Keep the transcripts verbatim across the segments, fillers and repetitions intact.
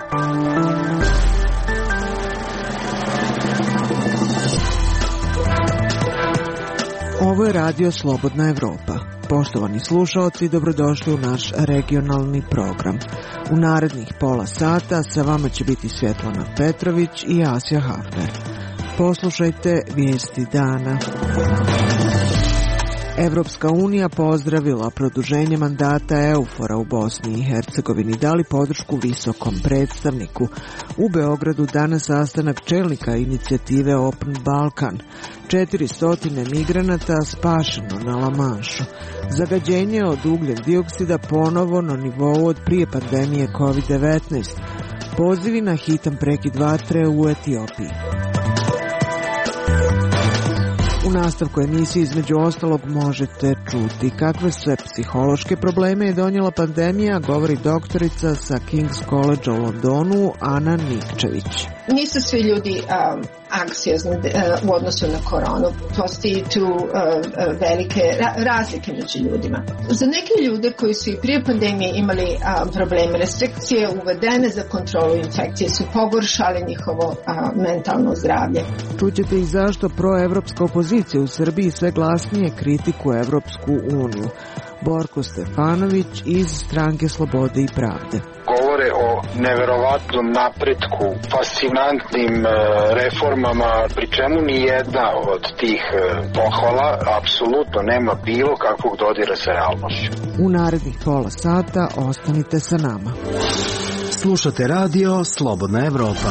Ovo je radio Slobodna Evropa. Poštovani slušaoci, dobrodošli u naš regionalni program. U narednih pola sata sa vama će biti Svjetlana Petrović i Asja Hafner. Poslušajte vijesti dana. Evropska unija pozdravila produženje mandata EUFOR-a u Bosni i Hercegovini, dali podršku visokom predstavniku. U Beogradu danas sastanak čelnika inicijative Open Balkan. četiristo migranata spašeno na La Manšu. Zagađenje od ugljen dioksida ponovo na nivou od prije pandemije kovid devetnaest. Pozivi na hitan prekid vatre u Etiopiji. U nastavku emisije između ostalog možete čuti kakve sve psihološke probleme je donijela pandemija, govori doktorica sa King's College u Londonu Ana Nikčević. Nisu svi ljudi um, anksiozni uh, u odnosu na koronu. Postoji tu uh, uh, velike ra- razlike među ljudima. Za neke ljude koji su i prije pandemije imali uh, probleme, restrikcije uvedene za kontrolu infekcije su pogoršale njihovo uh, mentalno zdravlje. Čućete i zašto proevropska opozicija u Srbiji sve glasnije kritikuje Evropsku uniju. Borko Stefanović iz Stranke Slobode i Pravde. Govore o neverovatnom napretku, fascinantnim reformama, pri čemu ni jedna od tih pohvala apsolutno nema bilo kakvog dodira sa realnošću. U narednih pola sata ostanite sa nama. Slušate radio Slobodna Evropa.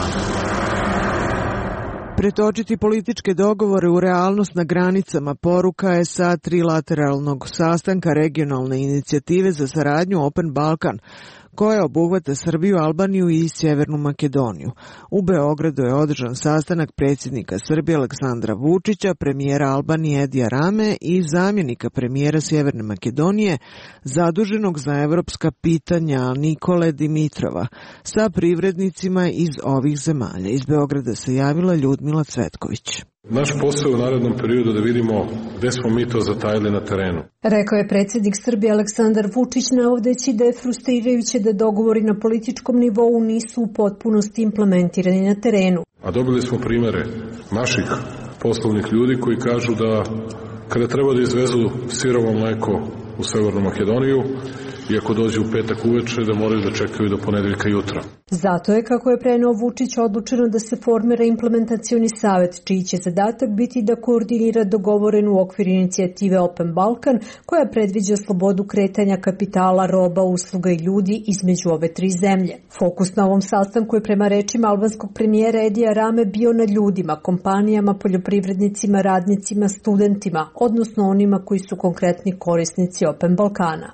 Pretočiti političke dogovore u realnost na granicama poruka je sa trilateralnog sastanka regionalne inicijative za saradnju Open Balkan, koja obuhvata Srbiju, Albaniju i Sjevernu Makedoniju. U Beogradu je održan sastanak predsjednika Srbije Aleksandra Vučića, premijera Albanije Edija Rame i zamjenika premijera Sjeverne Makedonije, zaduženog za evropska pitanja Nikole Dimitrova, sa privrednicima iz ovih zemalja. Iz Beograda se javila Ljudmila Cvetković. Naš posao u narednom periodu da vidimo gde smo mi to zatajili na terenu. Rekao je predsjednik Srbije Aleksandar Vučić, navodeći da je frustrirajuće da dogovori na političkom nivou nisu u potpunosti implementirani na terenu. A dobili smo primere naših poslovnih ljudi koji kažu da kada treba da izvezu sirovo mleko u Severnu Makedoniju, i ako dođe u petak uveče, da moraju da čekaju do ponedeljka jutra. Zato je, kako je preneo Vučić, odlučeno da se formira implementacioni savet, čiji će zadatak biti da koordinira dogovorenu u okviru inicijative Open Balkan, koja predviđa slobodu kretanja kapitala, roba, usluga i ljudi između ove tri zemlje. Fokus na ovom sastanku je, prema rečima albanskog premijera Edija Rame, bio na ljudima, kompanijama, poljoprivrednicima, radnicima, studentima, odnosno onima koji su konkretni korisnici Open Balkana.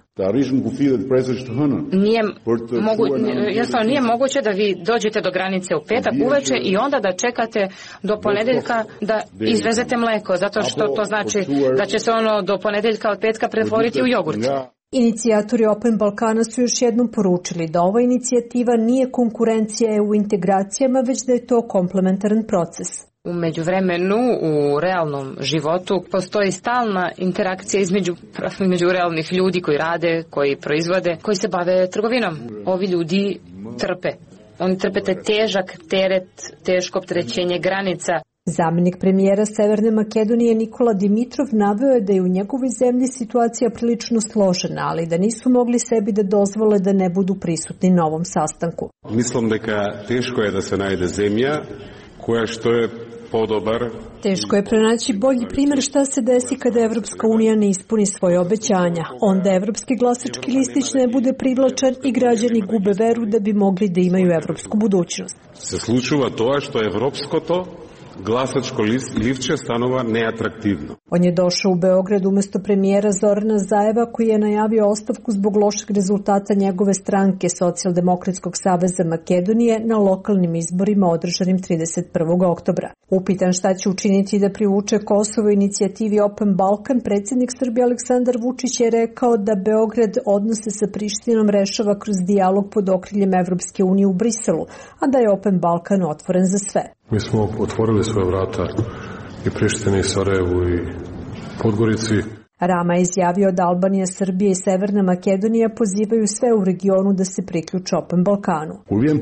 Nije, mogu, jasno, nije moguće da vi dođete do granice u petak uveče i onda da čekate do ponedeljka da izvezete mleko, zato što to znači da će se ono do ponedeljka od petka pretvoriti u jogurt. Inicijatori Open Balkana su još jednom poručili da ova inicijativa nije konkurencija E U integracijama, već da je to komplementaran proces. U međuvremenu, u realnom životu, postoji stalna interakcija između, između realnih ljudi koji rade, koji proizvode, koji se bave trgovinom. Ovi ljudi trpe. Oni trpe taj težak teret, teško opterećenje granica. Zamjenik premijera Severne Makedonije Nikola Dimitrov naveo je da je u njegovoj zemlji situacija prilično složena, ali da nisu mogli sebi da dozvole da ne budu prisutni na ovom sastanku. Mislim da teško je da se najde zemlja koja što je podobar. Teško je pronaći bolji primjer šta se desi kada Evropska unija ne ispuni svoje obećanja. Onda evropski glasački listić ne bude privlačan i građani gube veru da bi mogli da imaju evropsku budućnost. Se slučuva to što je evropsko to, glasačko livče stanova neatraktivno. On je došao u Beograd umjesto premijera Zorana Zajeva, koji je najavio ostavku zbog lošeg rezultata njegove stranke Socijaldemokratskog saveza Makedonije na lokalnim izborima održanim trideset prvog oktobra. Upitan šta će učiniti da privuče Kosovo inicijativi Open Balkan, predsjednik Srbije Aleksandar Vučić je rekao da Beograd odnose sa Prištinom rešava kroz dijalog pod okriljem Evropske unije u Briselu, a da je Open Balkan otvoren za sve. Mi smo otvorili svoje vrata i Prištini, i Sarajevu, i Podgorici. Rama je izjavio da Albanija, Srbija i Severna Makedonija pozivaju sve u regionu da se priključe Open Balkanu.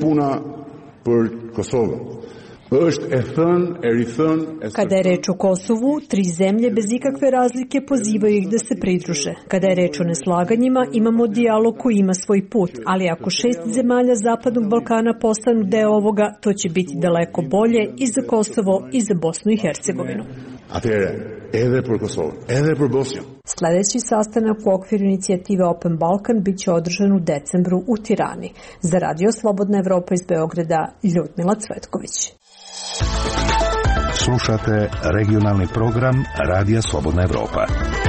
Kada je reč o Kosovu, tri zemlje bez ikakve razlike pozivaju ih da se pridruže. Kada je reč o neslaganjima, imamo dijalog koji ima svoj put, ali ako šest zemalja Zapadnog Balkana postanu deo ovoga, to će biti daleko bolje i za Kosovo i za Bosnu i Hercegovinu. Sljedeći sastanak u okviru inicijative Open Balkan biće održan u decembru u Tirani. Za Radio Slobodna Evropa iz Beograda, Ljudmila Cvetković. Slušate regionalni program Radija Slobodna Evropa.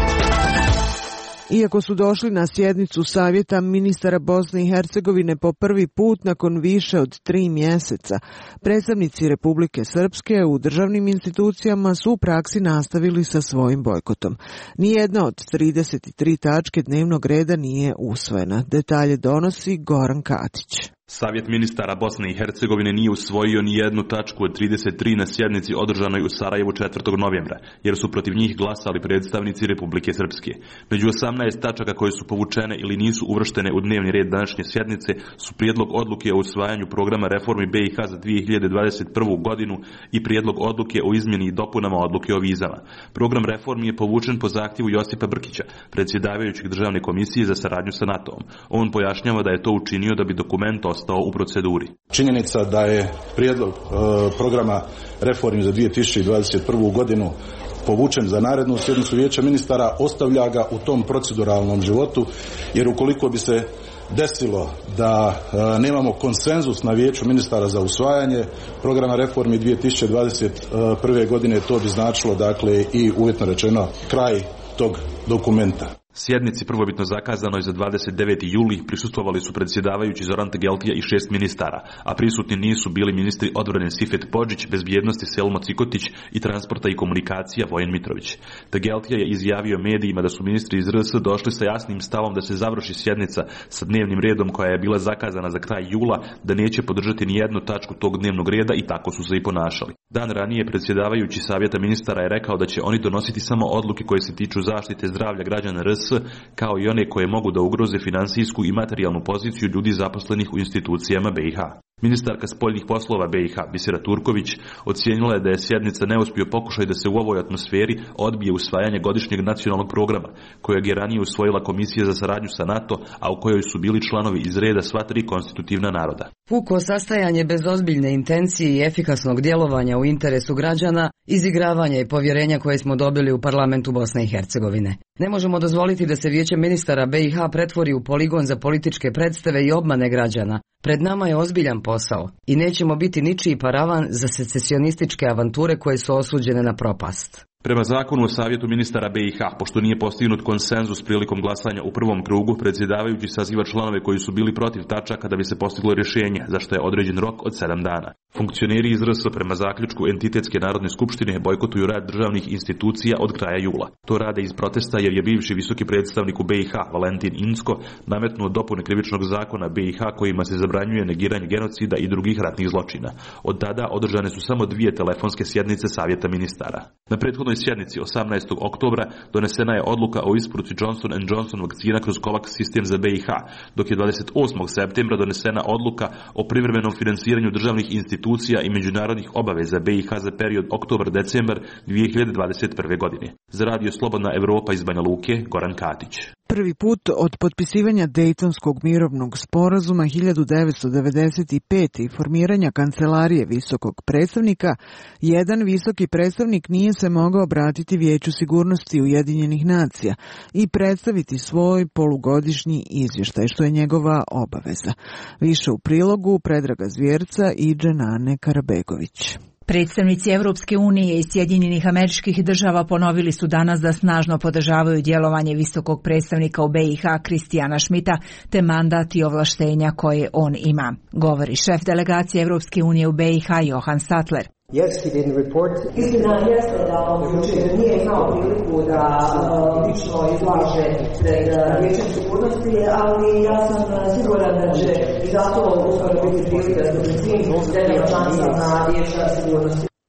Iako su došli na sjednicu Savjeta ministara Bosne i Hercegovine po prvi put nakon više od tri mjeseca, predstavnici Republike Srpske u državnim institucijama su u praksi nastavili sa svojim bojkotom. Nijedna od trideset tri tačke dnevnog reda nije usvojena. Detalje donosi Goran Katić. Savjet ministara Bosne i Hercegovine nije usvojio ni jednu tačku od trideset tri na sjednici održanoj u Sarajevu četvrtog novembra, jer su protiv njih glasali predstavnici Republike Srpske. Među osamnaest tačaka koje su povučene ili nisu uvrštene u dnevni red današnje sjednice su prijedlog odluke o usvajanju programa reformi B i H za dvije hiljade dvadeset prvu godinu i prijedlog odluke o izmjeni i dopunama odluke o vizama. Program reformi je povučen po zahtjevu Josipa Brkića, predsjedavajućeg državne komisije za saradnju sa NATO-om. On pojašnjava da je to učinio da bi dokument ostao u proceduri. Činjenica da je prijedlog e, programa reformi za dvije tisuće dvadeset prvu godinu povučen za narednu sjednicu Vijeća ministara ostavlja ga u tom proceduralnom životu, jer ukoliko bi se desilo da e, nemamo konsenzus na Vijeću ministara za usvajanje programa reformi dvije tisuće dvadeset prve godine, to bi značilo dakle i uvjetno rečeno kraj tog dokumenta. Sjednici prvobitno zakazanoj za dvadeset deveti juli prisustvovali su predsjedavajući Zoran Tegeltija i šest ministara, a prisutni nisu bili ministri odbrane Sifet Bodžić, bezbjednosti Selmo Cikotić i transporta i komunikacija Vojen Mitrović. Tegeltija je izjavio medijima da su ministri iz R S došli sa jasnim stavom da se završi sjednica sa dnevnim redom koja je bila zakazana za kraj jula, da neće podržati ni jednu tačku tog dnevnog reda i tako su se i ponašali. Dan ranije predsjedavajući Savjeta ministara je rekao da će oni donositi samo odluke koje se tiču zaštite zdravlja građana R S, kao i one koje mogu da ugroze finansijsku i materijalnu poziciju ljudi zaposlenih u institucijama B i H. Ministarka spoljnih poslova B i H, Bisera Turković, ocijenila je da je sjednica neuspio pokušaj da se u ovoj atmosferi odbije usvajanje godišnjeg nacionalnog programa, kojeg je ranije usvojila Komisija za saradnju sa NATO, a u kojoj su bili članovi iz reda sva tri konstitutivna naroda. Puko sastajanje bez ozbiljne intencije i efikasnog djelovanja u interesu građana, izigravanja i povjerenja koje smo dobili u parlamentu Bosne i Hercegovine. Ne možemo dozvoliti da se Vijeće ministara B i H pretvori u poligon za političke predstave i obmane građana. Pred nama je ozbiljan posao i nećemo biti ničiji paravan za secesionističke avanture koje su osuđene na propast. Prema zakonu o Savjetu ministara B i H, pošto nije postignut konsenzus prilikom glasanja u prvom krugu, predsjedavajući saziva članove koji su bili protiv tačaka da bi se postiglo rješenje, za što je određen rok od sedam dana. Funkcioneri iz R S prema zaključku Entitetske narodne skupštine bojkotuju rad državnih institucija od kraja jula. To rade iz protesta jer je bivši visoki predstavnik u B i H, Valentin Inzko, nametnuo dopune krivičnog zakona B i H kojima se zabranjuje negiranje genocida i drugih ratnih zločina. Od tada održane su samo dvije telefonske sjednice Savjeta ministara. Na prethodnoj sjednici osamnaestog oktobra donesena je odluka o isporuci Johnson and Johnson vakcina kroz COVAX sistem za B i H, dok je dvadeset osmog septembra donesena odluka o privremenom financiranju državnih institucija i međunarodnih obaveza B i H za period oktobar-decembar dvije hiljade dvadeset prve godine. Za Radio Slobodna Evropa iz Banja Luke, Goran Katić. Prvi put od potpisivanja Dejtonskog mirovnog sporazuma hiljadu devetsto devedeset pete i formiranja kancelarije visokog predstavnika, jedan visoki predstavnik nije se mogao obratiti Vijeću sigurnosti Ujedinjenih nacija i predstaviti svoj polugodišnji izvještaj, što je njegova obaveza. Više u prilogu Predraga Zvjerca i Dženane Karabegović. Predstavnici Evropske unije i Sjedinjenih Američkih Država ponovili su danas da snažno podržavaju djelovanje visokog predstavnika u B i H Kristijana Schmidta te mandat i ovlaštenja koje on ima, govori šef delegacije Evropske unije u B i H Johan Sattler. Yes, he didn't report. Istina jeste da on jučer nije imao priliku da lično izlaže pred Vijećem sigurnosti, ali ja sam siguran da će i zato uskoro biti prilika da se svim zemljama članicama Vijeća sigurnosti.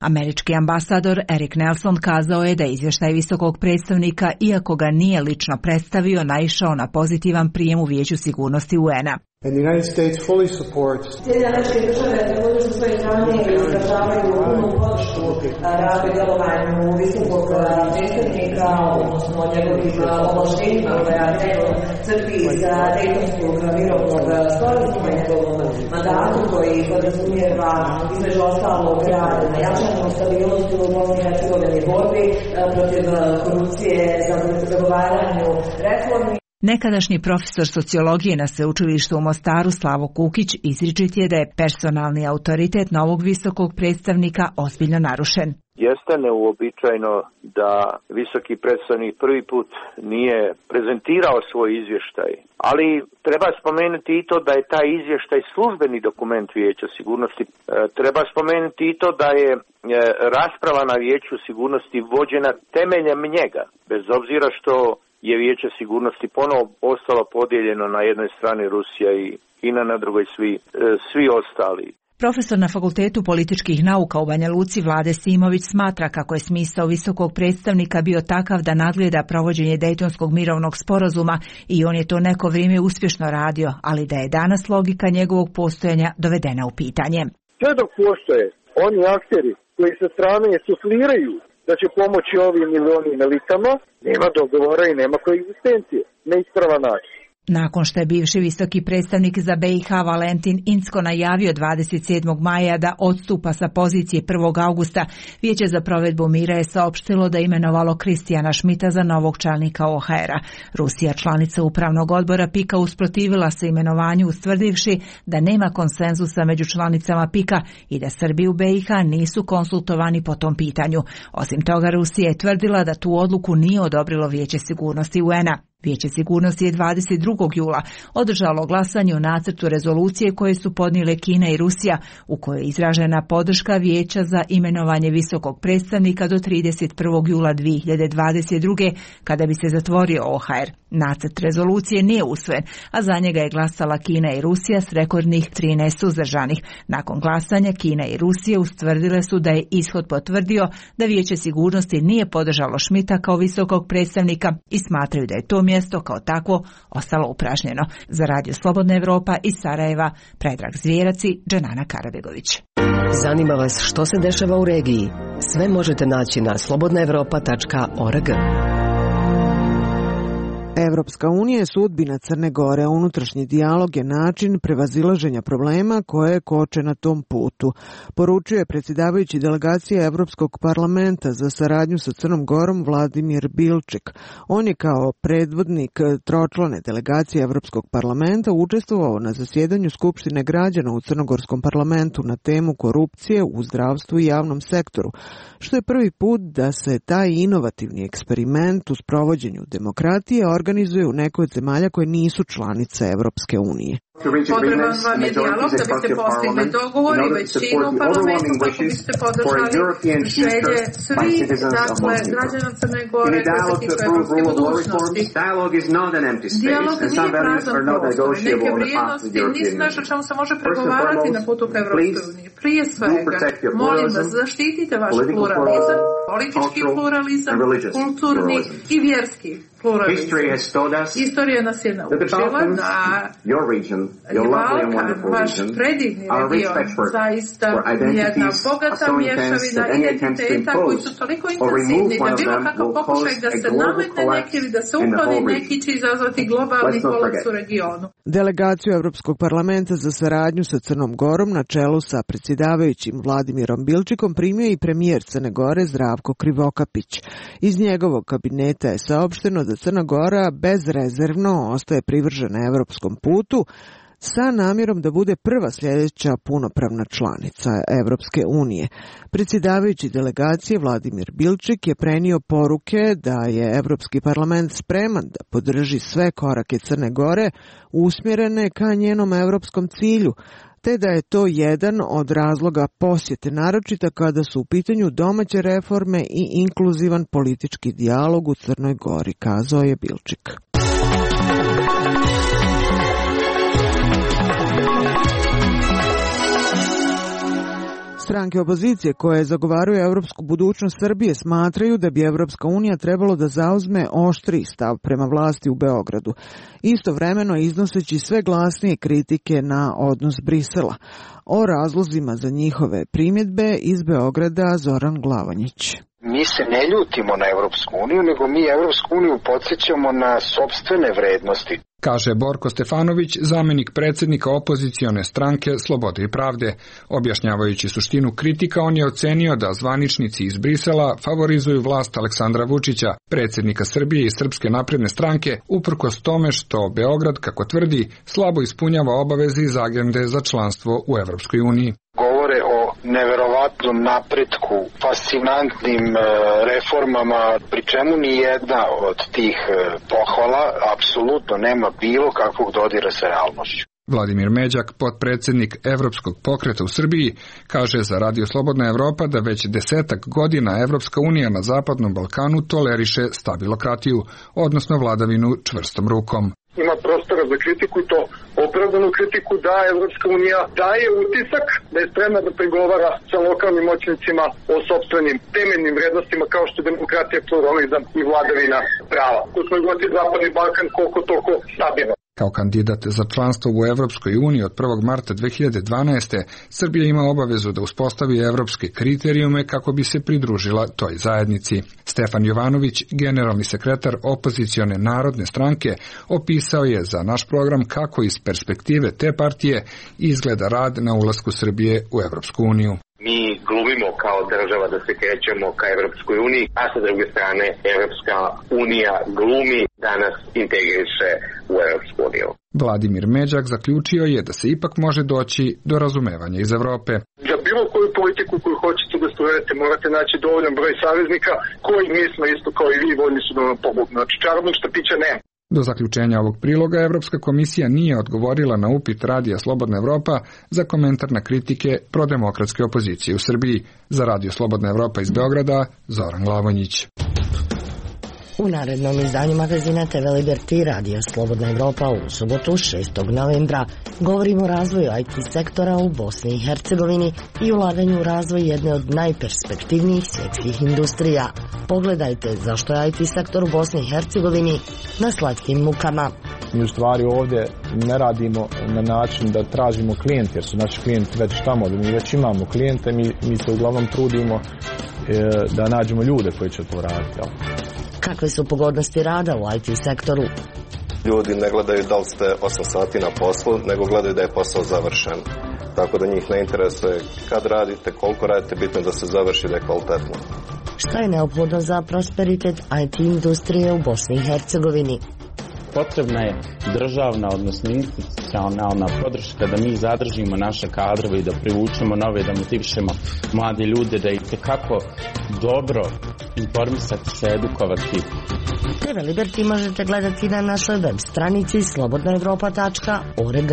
Američki ambasador Erik Nelson kazao je da izvještaj visokog predstavnika, iako ga nije lično predstavio, naišao na pozitivan prijem u Vijeću sigurnosti U N-a. And the United States fully supports. Sjedinjene Američke Države također su svoje strane izražavaju punu podršku radu i djelovanju visokog predstavnika, odnosno njegovim ovlaštenjima koje je trebalo crpi za Dejtonskog mirovnog sporazuma i njegovom mandatu koji podrazumijeva između ostalog rad na jačanju stabilnosti u Bosni i Hercegovini, borbi protiv korupcije, zagovaranju reformi. Nekadašnji profesor sociologije na sveučilištu u Mostaru Slavo Kukić izričit je da je personalni autoritet novog visokog predstavnika ozbiljno narušen. Jeste neuobičajeno da visoki predstavnik prvi put nije prezentirao svoj izvještaj, ali treba spomenuti i to da je taj izvještaj službeni dokument Vijeća sigurnosti. Treba spomenuti i to da je rasprava na Vijeću sigurnosti vođena temeljem njega, bez obzira što je Vijeće sigurnosti ponovo ostalo podijeljeno na jednoj strani Rusija i Kina, na drugoj svi, svi ostali. Profesor na Fakultetu političkih nauka u Banja Luci Vlade Simović smatra kako je smisao visokog predstavnika bio takav da nadgleda provođenje Dejtonskog mirovnog sporazuma i on je to neko vrijeme uspješno radio, ali da je danas logika njegovog postojanja dovedena u pitanje. Sve dok postoje oni akteri koji sa strane sufliraju da će pomoći ovim ili onim elitama, nema dogovora i nema koegzistencije, neispravan način. Nakon što je bivši visoki predstavnik za B i H Valentin Incko najavio dvadeset sedmog maja da odstupa sa pozicije prvog augusta, Vijeće za provedbu mira je saopštilo da je imenovalo Kristijana Šmita za novog čelnika O H R-a. Rusija, članica upravnog odbora PIK-a, usprotivila se imenovanju ustvrdivši da nema konsenzusa među članicama PIK-a i da Srbi u B i H nisu konsultovani po tom pitanju. Osim toga, Rusija je tvrdila da tu odluku nije odobrilo Vijeće sigurnosti U N-a. Vijeće sigurnosti je dvadeset drugog jula održalo glasanje o nacrtu rezolucije koje su podnijele Kina i Rusija, u kojoj je izražena podrška Vijeća za imenovanje visokog predstavnika do trideset prvog jula dvije hiljade dvadeset druge. kada bi se zatvorio O H R. Nacrt rezolucije nije usvojen, a za njega je glasala Kina i Rusija s rekordnih trinaest suzdržanih. Nakon glasanja Kina i Rusija ustvrdile su da je ishod potvrdio da Vijeće sigurnosti nije podržalo Šmita kao visokog predstavnika i smatraju da je to mjesto kao takvo ostalo upražnjeno. Za Radio Slobodna Evropa iz Sarajeva, Predrag Zvijerac i Dženana Karabegović. Zanima vas što se dešava u regiji? Sve možete naći na slobodna evropa tačka org. Evropska unija je sudbina Crne Gore, a unutrašnji dijalog je način prevazilaženja problema koje koče na tom putu, poručio je predsjedavajući delegacije Evropskog parlamenta za saradnju sa Crnom Gorom Vladimir Bilčik. On je kao predvodnik tročlane delegacije Evropskog parlamenta učestvovao na zasjedanju Skupštine građana u Crnogorskom parlamentu na temu korupcije u zdravstvu i javnom sektoru, što je prvi put da se taj inovativni eksperiment u sprovođenju demokratije organizuje u nekoj od zemalja koje nisu članice Evropske unije. Potreban vam je dijalog da biste postigli dogovor i većinu u parlamentu kako biste podržali želje svih, dakle, građana Crne Gore koji se tiču evropske budućnosti. Dijalog nije prazan prostor. Neke vrijednosti nisu nešto čemu se može pregovarati na putu ka Evropskoj uniji. Prije svega, molim vas, zaštitite vaš pluralizam, politički pluralizam, kulturni i vjerski pluralizam. Istorija nas je naučila da Balkan, vaš predivni region, zaista jedna bogata mješavina identiteta koji su toliko intenzivni da bilo kakav pokušaj da se nametne neki ili da se ukloni neki će izazvati globalni kolaps u regionu. Delegaciju Evropskog parlamenta za saradnju sa Crnom Gorom na čelu sa predsjedavajućim Vladimirom Bilčikom primio i premijer Crne Gore Zdravko Krivokapić. Iz njegovog kabineta je saopšteno da Crna Gora bezrezervno ostaje privržena evropskom putu, sa namjerom da bude prva sljedeća punopravna članica Evropske unije. Predsjedavajući delegacije Vladimir Bilčik je prenio poruke da je Evropski parlament spreman da podrži sve korake Crne Gore usmjerene ka njenom evropskom cilju, te da je to jedan od razloga posjete, naročito kada su u pitanju domaće reforme i inkluzivan politički dijalog u Crnoj Gori, kazao je Bilčik. Stranke opozicije koje zagovaraju evropsku budućnost Srbije smatraju da bi Evropska unija trebalo da zauzme oštri stav prema vlasti u Beogradu, istovremeno iznoseći sve glasnije kritike na odnos Brisela. O razlozima za njihove primjedbe iz Beograda Zoran Glavanjić. Mi se ne ljutimo na Evropsku uniju, nego mi Evropsku uniju podsjećamo na sopstvene vrednosti. Kaže Borko Stefanović, zamenik predsjednika opozicione stranke Slobode i pravde. Objašnjavajući suštinu kritika, on je ocenio da zvaničnici iz Brisela favorizuju vlast Aleksandra Vučića, predsjednika Srbije i Srpske napredne stranke, uprkos tome što Beograd, kako tvrdi, slabo ispunjava obaveze iz agende za članstvo u Evropskoj uniji. Govore o neverovatnom napretku, fascinantnim reformama, pri čemu ni jedna od tih pohvala apsolutno nema bilo kakvog dodira sa realnošću. Vladimir Međak, potpredsjednik Evropskog pokreta u Srbiji, kaže za Radio Slobodna Evropa da već desetak godina Evropska unija na Zapadnom Balkanu toleriše stabilokratiju, odnosno vladavinu čvrstom rukom. Ima prostora za kritiku i to opravdanu kritiku da Evropska unija daje utisak da je spremna da pregovara sa lokalnim moćnicima o sopstvenim temeljnim vrednostima kao što je demokratija, pluralizam i vladavina prava. Ko smo god je Zapadni Balkan koliko toliko stabilno. Kao kandidat za članstvo u Evropskoj uniji od prvog marta dve hiljade dvanaeste. Srbija ima obavezu da uspostavi evropske kriterijume kako bi se pridružila toj zajednici. Stefan Jovanović, generalni sekretar opozicione Narodne stranke, opisao je za naš program kako iz perspektive te partije izgleda rad na ulasku Srbije u Evropsku uniju. Mi glumimo kao država da se krećemo ka Evropskoj uniji, a sa druge strane Evropska unija glumi da nas integriše u Evropsku uniju. Vladimir Međak zaključio je da se ipak može doći do razumevanja iz Evrope. Za bilo koju politiku koju hoćete da sprovedete morate naći dovoljan broj saveznika koji mi smo isto kao i vi voljni su da vam pomognu. Znači čarobnog štapića nema. Do zaključenja ovog priloga Evropska komisija nije odgovorila na upit Radija Slobodna Evropa za komentar na kritike prodemokratske opozicije u Srbiji. Za Radio Slobodna Evropa iz Beograda, Zoran Glavonjić. U narednom izdanju magazina T V Liberty Radija Slobodna Evropa u subotu šestog novembra govorimo o razvoju I T sektora u Bosni i Hercegovini i ulaganju u razvoj jedne od najperspektivnijih svjetskih industrija. Pogledajte zašto je I T sektor u Bosni i Hercegovini na slatkim mukama. Mi u stvari ovdje ne radimo na način da tražimo klijente, jer su naši klijenti već tamo, da mi već imamo klijente, mi, mi se uglavnom trudimo e, da nađemo ljude koji će to raditi. Jel? Kakve su pogodnosti rada u I T sektoru? Ljudi ne gledaju da li ste osam sati na poslu, nego gledaju da je posao završen. Tako da njih ne interesuje kad radite, koliko radite, bitno da se završi, da je kvalitetno. Šta je neophodno za prosperitet I T industrije u Bosni i Hercegovini? Potrebna je državna, odnosno institucionalna podrška da mi zadržimo naše kadrove i da privučemo nove, da motivišemo mlade ljude, da ih tekako dobro informisati se, edukovati. T V Liberty možete gledati na našoj web stranici slobodna evropa tačka org.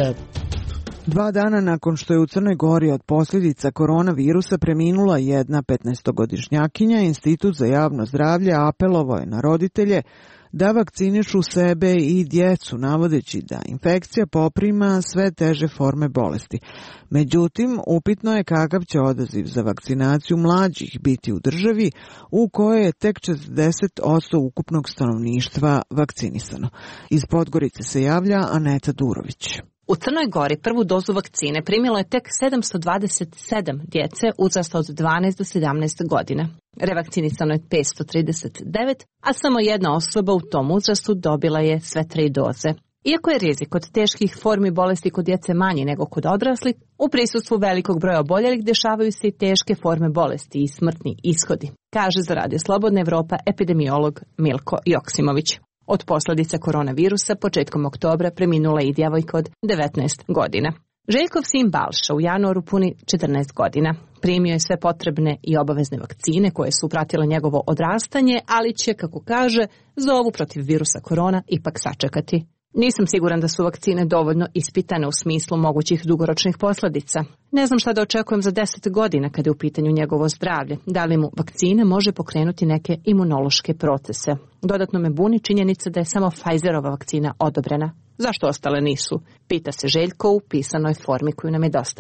Dva dana nakon što je u Crnoj Gori od posljedica koronavirusa preminula jedna petnaestogodišnjakinja, Institut za javno zdravlje apelovao je na roditelje da vakcinišu sebe i djecu, navodeći da infekcija poprima sve teže forme bolesti. Međutim, upitno je kakav će odaziv za vakcinaciju mlađih biti u državi u kojoj je tek četrdeset posto ukupnog stanovništva vakcinisano. Iz Podgorice se javlja Aneta Durović. U Crnoj Gori prvu dozu vakcine primilo je tek sedamsto dvadeset sedam djece uzrasta od dvanaest do sedamnaest godina. Revakcinisano je petsto trideset devet, a samo jedna osoba u tom uzrastu dobila je sve tri doze. Iako je rizik od teških formi bolesti kod djece manji nego kod odraslih, u prisustvu velikog broja oboljelih dešavaju se i teške forme bolesti i smrtni ishodi, kaže za Radio Slobodna Evropa epidemiolog Milko Joksimović. Od posljedica koronavirusa početkom oktobra preminula i djevojka od devetnaest godina. Željkov sin Balša u januaru puni četrnaest godina. Primio je sve potrebne i obavezne vakcine koje su pratile njegovo odrastanje, ali će, kako kaže, za ovu protiv virusa korona ipak sačekati. Nisam siguran da su vakcine dovoljno ispitane u smislu mogućih dugoročnih posljedica. Ne znam šta da očekujem za deset godina kada je u pitanju njegovo zdravlje. Da li mu vakcina može pokrenuti neke imunološke procese? Dodatno me buni činjenica da je samo Pfizerova vakcina odobrena. Zašto ostale nisu? Pita se Željko u pisanoj formi koju nam je dostavio.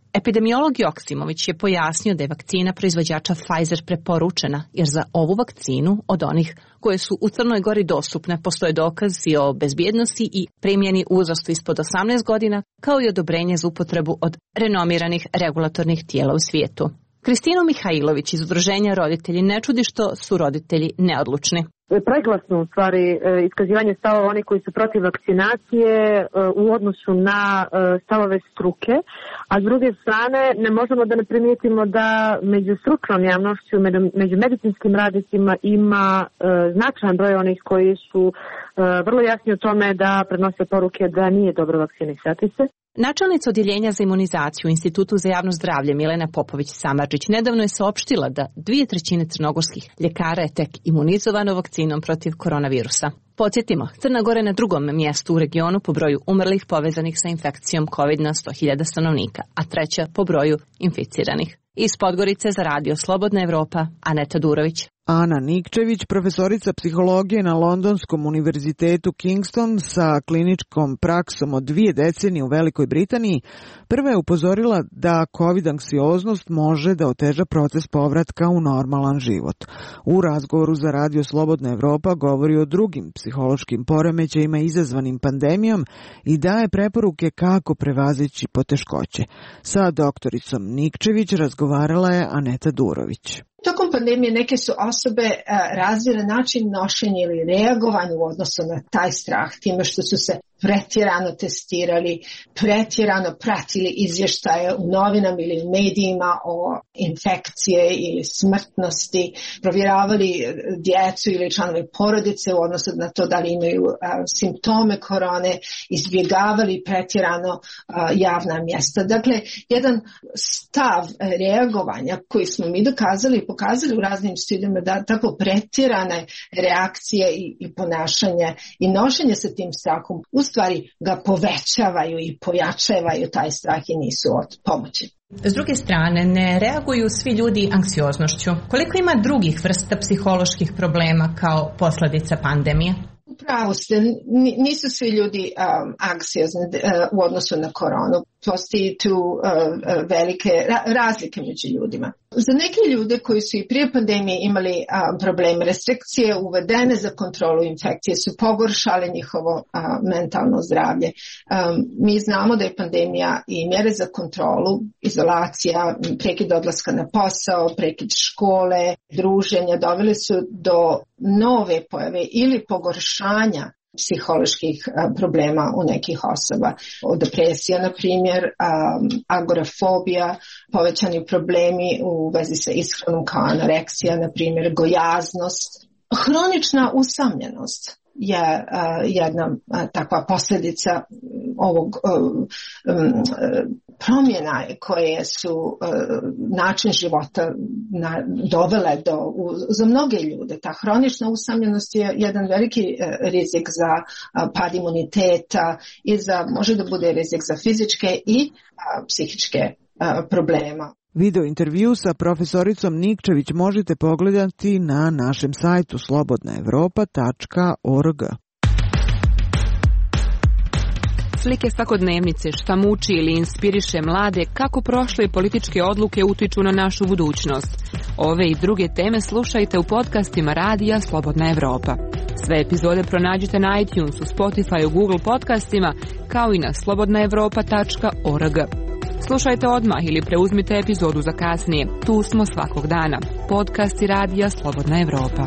Epidemiolog Joksimović je pojasnio da je vakcina proizvođača Pfizer preporučena, jer za ovu vakcinu od onih koje su u Crnoj Gori dostupne postoje dokazi o bezbjednosti i primjeni u uzrastu ispod osamnaest godina, kao i odobrenje za upotrebu od renomiranih regulatornih tijela u svijetu. Kristinu Mihajlović iz Udruženja Roditelji ne čudi što su roditelji neodlučni. Preglasno u stvari iskazivanje stavova onih koji su protiv vakcinacije u odnosu na stavove struke, a s druge strane ne možemo da ne primijetimo da među stručnom javnošću, među medicinskim radnicima ima značajan broj onih koji su vrlo jasni o tome da prenose poruke da nije dobro vakcinisati se. Načelnica odjeljenja za imunizaciju u Institutu za javno zdravlje Milena Popović-Samardžić nedavno je saopštila da dvije trećine crnogorskih ljekara je tek imunizovano vakcinom protiv koronavirusa. Podsjetimo, Crna Gora je na drugom mjestu u regionu po broju umrlih povezanih sa infekcijom COVID na sto hiljada stanovnika, a treća po broju inficiranih. Iz Podgorice za Radio Slobodna Evropa, Aneta Durović. Ana Nikčević, profesorica psihologije na Londonskom univerzitetu Kingston sa kliničkom praksom od dvije decenije u Velikoj Britaniji, prva je upozorila da COVID-anksioznost može da oteža proces povratka u normalan život. U razgovoru za Radio Slobodna Evropa govori o drugim psihološkim poremećajima izazvanim pandemijom i daje preporuke kako prevazići poteškoće. Sa doktoricom Nikčević razgovarala je Aneta Durović. Tokom pandemije neke su osobe razvile način nošenja ili reagovanja u odnosu na taj strah, time što su se pretjerano testirali, pretjerano pratili izvještaje u novinama ili u medijima o infekcije ili smrtnosti, provjeravali djecu ili članove porodice u odnosu na to da li imaju a, simptome korone, izbjegavali pretjerano a, javna mjesta. Dakle, jedan stav reagovanja koji smo mi dokazali i pokazali u raznim studijama da tako pretjerane reakcije i, i ponašanje i nošenje sa tim strahom u stvari ga povećavaju i pojačavaju taj strah i nisu od pomoći. S druge strane, ne reaguju svi ljudi anksioznošću. Koliko ima drugih vrsta psiholoških problema kao posljedica pandemije? Upravo ste, nisu svi ljudi um, anksiozni uh, u odnosu na koronu. Postoji tu uh, velike ra- razlike među ljudima. Za neke ljude koji su i prije pandemije imali um, probleme, restrikcije uvedene za kontrolu infekcije su pogoršale njihovo uh, mentalno zdravlje. Um, mi znamo da je pandemija i mjere za kontrolu, izolacija, prekid odlaska na posao, prekid škole, druženja doveli su do nove pojave ili pogoršanja psiholoških a, problema u nekih osoba. Depresija, na primjer, a, agorafobija, povećani problemi u vezi sa ishranom kao anoreksija, na primjer, gojaznost. Hronična usamljenost je a, jedna a, takva posljedica ovog a, um, promjena koje su uh, način života na, dovele do, u, za mnoge ljude. Ta hronična usamljenost je jedan veliki uh, rizik za uh, pad imuniteta i za, može da bude rizik za fizičke i uh, psihičke uh, problema. Video intervju sa profesoricom Nikčević možete pogledati na našem sajtu slobodna evropa tačka org. Slike svakodnevnice, šta muči ili inspiriše mlade, kako prošle političke odluke utiču na našu budućnost. Ove i druge teme slušajte u podcastima Radija Slobodna Evropa. Sve epizode pronađite na iTunesu, Spotify, Google podcastima, kao i na slobodna evropa tačka org. Slušajte odmah ili preuzmite epizodu za kasnije. Tu smo svakog dana. Podcasti Radija Slobodna Evropa.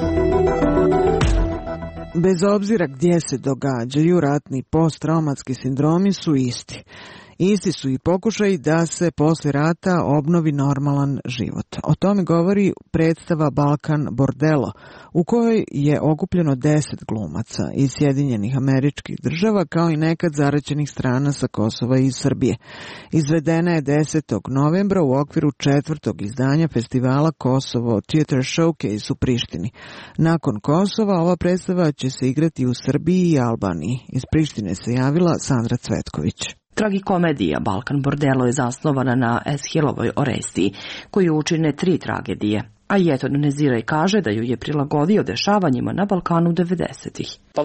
Bez obzira gdje se događaju, ratni posttraumatski sindromi su isti. Isti su i pokušaj da se posle rata obnovi normalan život. O tome govori predstava Balkan Bordelo, u kojoj je okupljeno deset glumaca iz Sjedinjenih Američkih Država, kao i nekad zaraćenih strana sa Kosova i Srbije. Izvedena je desetog novembra u okviru četvrtog izdanja festivala Kosovo Theater Showcase u Prištini. Nakon Kosova ova predstava će se igrati u Srbiji i Albaniji. Iz Prištine se javila Sandra Cvetković. Tragikomedija Balkan Bordelo je zasnovana na Eshillovoj Orestiji, koju učine tri tragedije. A Jeton Neziraj kaže da ju je prilagodio dešavanjima na Balkanu devedesetih.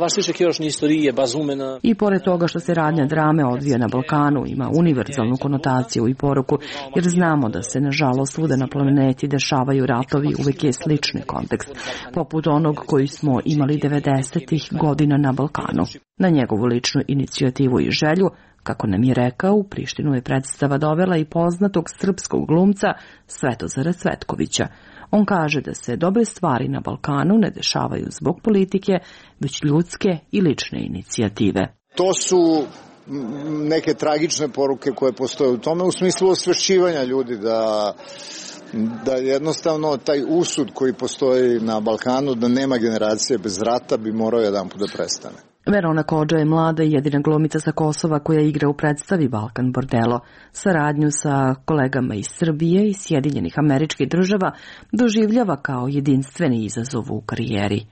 I pored toga što se radnja drame odvija na Balkanu, ima univerzalnu konotaciju i poruku, jer znamo da se nažalost svuda na planeti dešavaju ratovi, uvek je slični kontekst, poput onog koji smo imali devedesetih godina na Balkanu. Na njegovu ličnu inicijativu i želju, kako nam je rekao, u Prištinu je predstava dovela i poznatog srpskog glumca Svetozara Cvetkovića. On kaže da se dobre stvari na Balkanu ne dešavaju zbog politike, već ljudske i lične inicijative. To su neke tragične poruke koje postoje u tome, u smislu osvešćivanja ljudi da, da jednostavno taj usud koji postoji na Balkanu, da nema generacije bez rata, bi morao jedanput da prestane. Verona Kodža je mlada i jedina glumica sa Kosova koja igra u predstavi Balkan Bordelo. Saradnju sa kolegama iz Srbije i Sjedinjenih Američkih Država doživljava kao jedinstveni izazov u karijeri.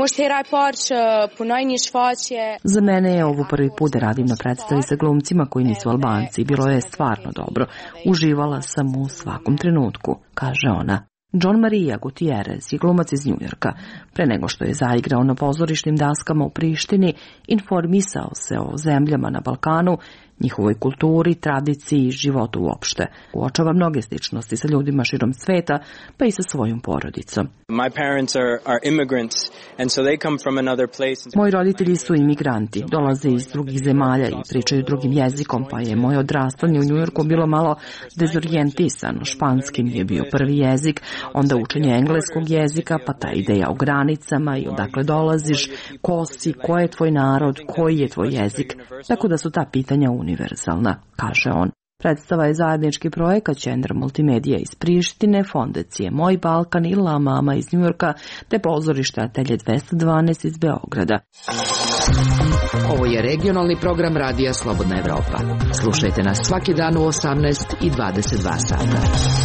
Za mene je ovo prvi put da radim na predstavi sa glumcima koji nisu Albanci. Bilo je stvarno dobro. Uživala sam u svakom trenutku, kaže ona. John Maria Gutierrez je glumac iz Njujorka. Pre nego što je zaigrao na pozorišnim daskama u Prištini, informisao se o zemljama na Balkanu, njihovoj kulturi, tradiciji i životu uopšte. Uočava mnoge sličnosti sa ljudima širom sveta, pa i sa svojom porodicom. Moji roditelji su imigranti, dolaze iz drugih zemalja i pričaju drugim jezikom, pa je moje odrastanje u Njujorku bilo malo dezorijentisano. Španski mi je bio prvi jezik, onda učenje engleskog jezika, pa ta ideja o granicama i odakle dolaziš, ko si, ko je tvoj narod, koji je tvoj jezik, tako da su ta pitanja univerzalna, kaže on. Predstava je zajednički projekat Centra Multimedija iz Prištine, Fondacije Moj Balkan i La Mama iz Njujorka, te pozorište Atelje dvesta dvanaest iz Beograda. Ovo je regionalni program Radija Slobodna Evropa. Slušajte nas svaki dan u osamnaest i dvadeset dva sata.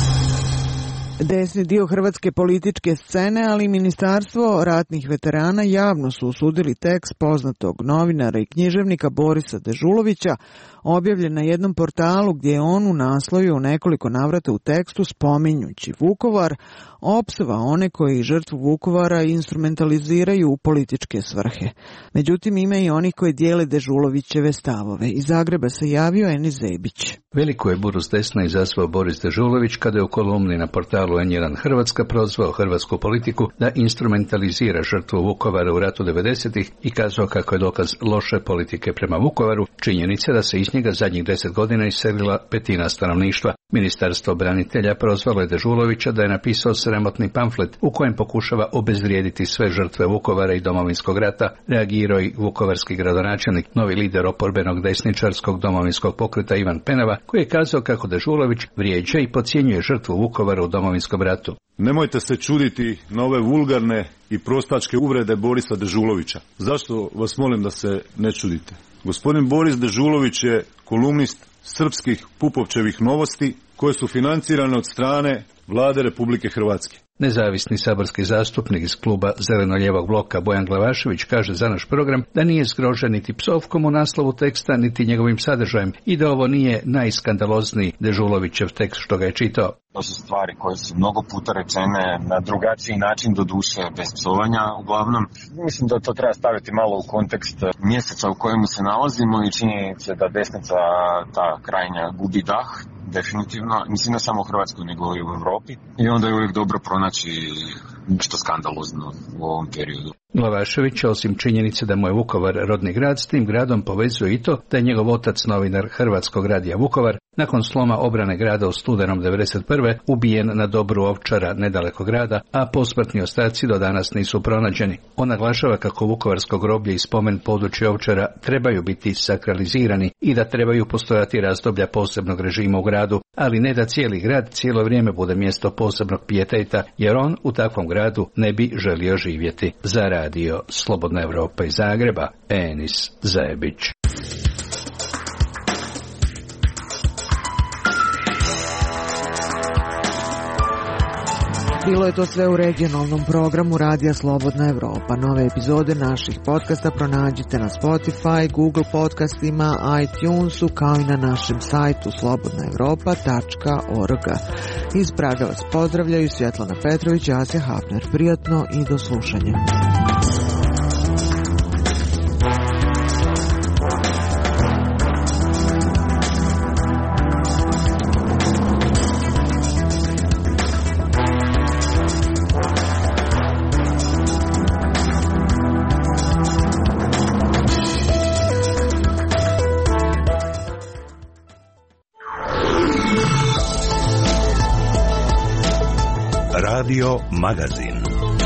Desni dio hrvatske političke scene, ali i Ministarstvo ratnih veterana javno su osudili tekst poznatog novinara i književnika Borisa Dežulovića, objavljen na jednom portalu gdje je on u naslovu u nekoliko navrata u tekstu spominjući Vukovar, opsova one koji žrtvu Vukovara instrumentaliziraju u političke svrhe. Međutim, ima i onih koji dijele Dežulovićeve stavove. Iz Zagreba se javio Enis Zebić. Veliku je buru s desna izazvao Boris Dežulović kada je u kolumni na portalu en jedan Hrvatska prozvao hrvatsku politiku da instrumentalizira žrtvu Vukovara u ratu devedesetih i kazao kako je dokaz loše politike prema Vukovaru činjenica da se iz njega zadnjih deset godina iselila petina stanovništva. Ministarstvo branitelja prozvalo je Dežulovića da je napisao sramotni pamflet u kojem pokušava obezvrijediti sve žrtve Vukovara i Domovinskog rata. Reagirao i vukovarski gradonačelnik, novi lider oporbenog desničarskog domovinskog pokreta Ivan Penava, koji je kazao kako Dežulović vrijeđa i podcjenjuje žrtvu Vukovara u Domovinskom ratu. Nemojte se čuditi na ove vulgarne i prostačke uvrede Borisa Dežulovića. Zašto vas molim da se ne čudite? Gospodin Boris Dežulović je kolumnist srpskih Pupovčevih novosti koje su financirane od strane Vlade Republike Hrvatske. Nezavisni saborski zastupnik iz kluba Zeleno-lijevog bloka Bojan Glavašević kaže za naš program da nije zgrožen niti psovkom u naslovu teksta, niti njegovim sadržajem i da ovo nije najskandalozniji Dežulovićev tekst što ga je čitao. To su stvari koje su mnogo puta rečene na drugačiji način, do duše bez psovanja uglavnom. Mislim da to treba staviti malo u kontekst mjeseca u kojemu se nalazimo i činjenice da desnica, ta krajnja, gubi dah. Definitivno, mislim ne samo u Hrvatskoj nego i u Europi i onda je uvijek dobro pronaći nešto skandalozno u ovom periodu. Glavašević, osim činjenice da mu je Vukovar rodni grad, s tim gradom povezuje i to da je njegov otac novinar Hrvatskog radija Vukovar nakon sloma obrane grada u studenom devedeset prve ubijen na Dobru Ovčara nedaleko grada, a posmrtni ostaci do danas nisu pronađeni. On naglašava kako vukovarsko groblje i spomen područja Ovčara trebaju biti sakralizirani i da trebaju postojati razdoblja posebnog režima u gradu, ali ne da cijeli grad cijelo vrijeme bude mjesto posebnog pijeteta, jer on u takvom gradu ne bi želio živjeti. Za radio Slobodna Evropa iz Zagreba, Enis Zebić. Bilo je to sve u regionalnom programu Radija Slobodna Evropa. Nove epizode naših podcasta pronađite na Spotify, Google podcastima, iTunesu, kao i na našem sajtu slobodna evropa tačka org. Iz Praga vas pozdravljaju Svjetlana Petrović i Asja Hafner. Prijatno i do slušanja. Radio Magazin.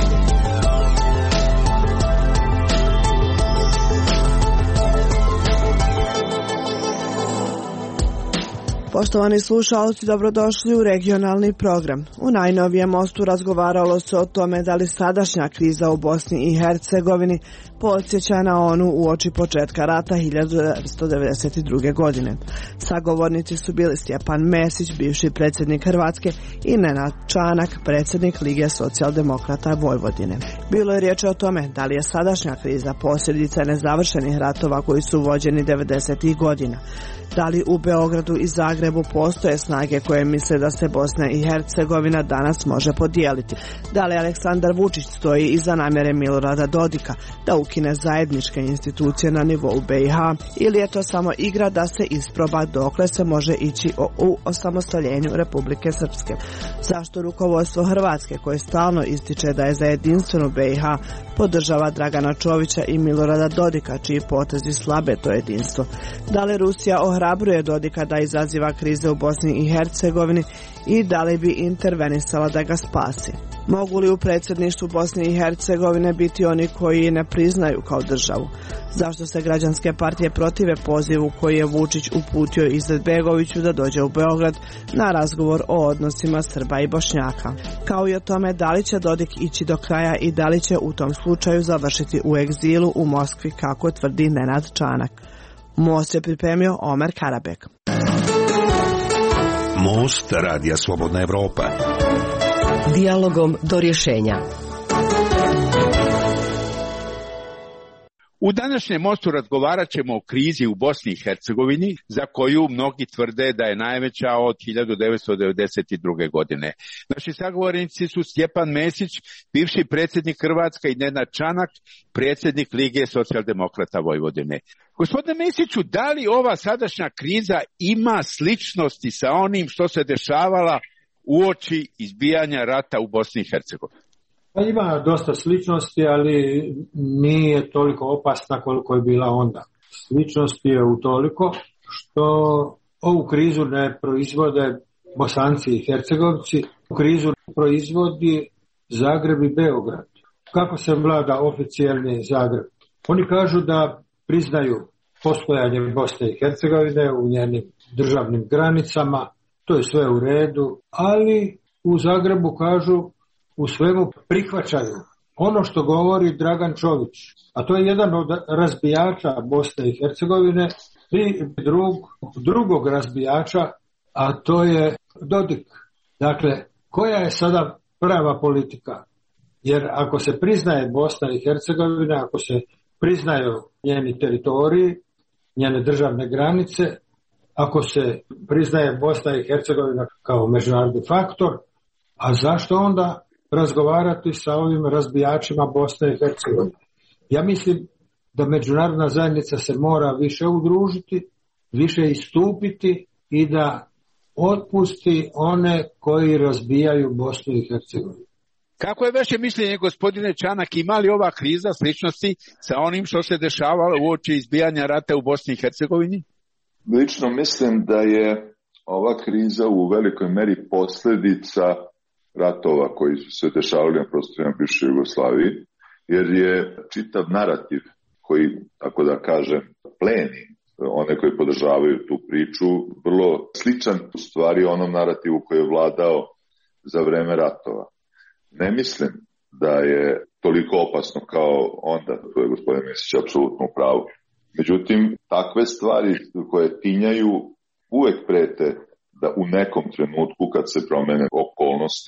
Poštovani slušalci, dobrodošli u regionalni program. U najnovijem mostu razgovaralo se o tome da li sadašnja kriza u Bosni i Hercegovini podsjeća na onu uoči početka rata hiljadu devetsto devedeset druge. godine. Sagovornici su bili Stjepan Mesić, bivši predsjednik Hrvatske, i Nenad Čanak, predsjednik Lige socijaldemokrata Vojvodine. Bilo je riječ o tome da li je sadašnja kriza posljedica nezavršenih ratova koji su vođeni devedesetih godina. Da li u Beogradu i Zagrebu postoje snage koje misle da se Bosna i Hercegovina danas može podijeliti? Da li Aleksandar Vučić stoji iza namjere Milorada Dodika da ukine zajedničke institucije na nivou B i H, ili je to samo igra da se isproba dokle se može ići u osamostaljenju Republike Srpske? Zašto rukovodstvo Hrvatske, koje stalno ističe da je za jedinstvenu B i H, podržava Dragana Čovića i Milorada Dodika, čiji potezi slabe to jedinstvo? Da li Rusija ohrabruje Dodika da izaziva krize u Bosni i Hercegovini i da li bi intervenisala da ga spasi? Mogu li u predsjedništvu Bosne i Hercegovine biti oni koji ne priznaju kao državu? Zašto se građanske partije protive pozivu koji je Vučić uputio Izetbegoviću da dođe u Beograd na razgovor o odnosima Srba i Bošnjaka? Kao i o tome da li će Dodik ići do kraja i da li će u tom slučaju završiti u egzilu u Moskvi, kako tvrdi Nenad Čanak. Most je pripremio Omer Karabek. Most Radija Slobodna Evropa. Dijalogom do rješenja. U današnjem mostu razgovarat ćemo o krizi u Bosni i Hercegovini, za koju mnogi tvrde da je najveća od hiljadu devetsto devedeset druge. godine. Naši sagovornici su Stjepan Mesić, bivši predsjednik Hrvatske, i Nenad Čanak, predsjednik Lige socijaldemokrata Vojvodine. Gospodine Mesiću, da li ova sadašnja kriza ima sličnosti sa onim što se dešavala uoči izbijanja rata u Bosni i Hercegovini? Pa ima dosta sličnosti, ali nije toliko opasna koliko je bila onda. Sličnost je u toliko što ovu krizu ne proizvode Bosanci i Hercegovci, krizu proizvodi Zagreb i Beograd. Kako se vlada oficijalni Zagreb? Oni kažu da priznaju postojanje Bosne i Hercegovine u njenim državnim granicama, to je sve u redu, ali u Zagrebu kažu u svemu prihvaćaju ono što govori Dragan Čović, a to je jedan od razbijača Bosne i Hercegovine, i drug, drugog razbijača, a to je Dodik. Dakle, koja je sada prava politika? Jer ako se priznaje Bosna i Hercegovina, ako se priznaju njeni teritoriji, njene državne granice, ako se priznaje Bosna i Hercegovina kao međunarodni faktor, a zašto onda razgovarati sa ovim razbijačima Bosne i Hercegovine? Ja mislim da međunarodna zajednica se mora više udružiti, više istupiti i da otpusti one koji razbijaju Bosnu i Hercegovinu. Kako je vaše mišljenje, gospodine Čanak, ima li ova kriza sličnosti sa onim što se dešavalo uoči izbijanja rata u Bosni i Hercegovini? Lično mislim da je ova kriza u velikoj meri posljedica ratova koji su se dešavali na prostorima bivše Jugoslavije, jer je čitav narativ koji, tako da kažem, pleni one koji podržavaju tu priču, vrlo sličan u stvari onom narativu koji je vladao za vreme ratova. Ne mislim da je toliko opasno kao onda, to je gospodin Mesić apsolutno u pravu. Međutim, takve stvari koje tinjaju uvek prete da u nekom trenutku kad se promene okolnosti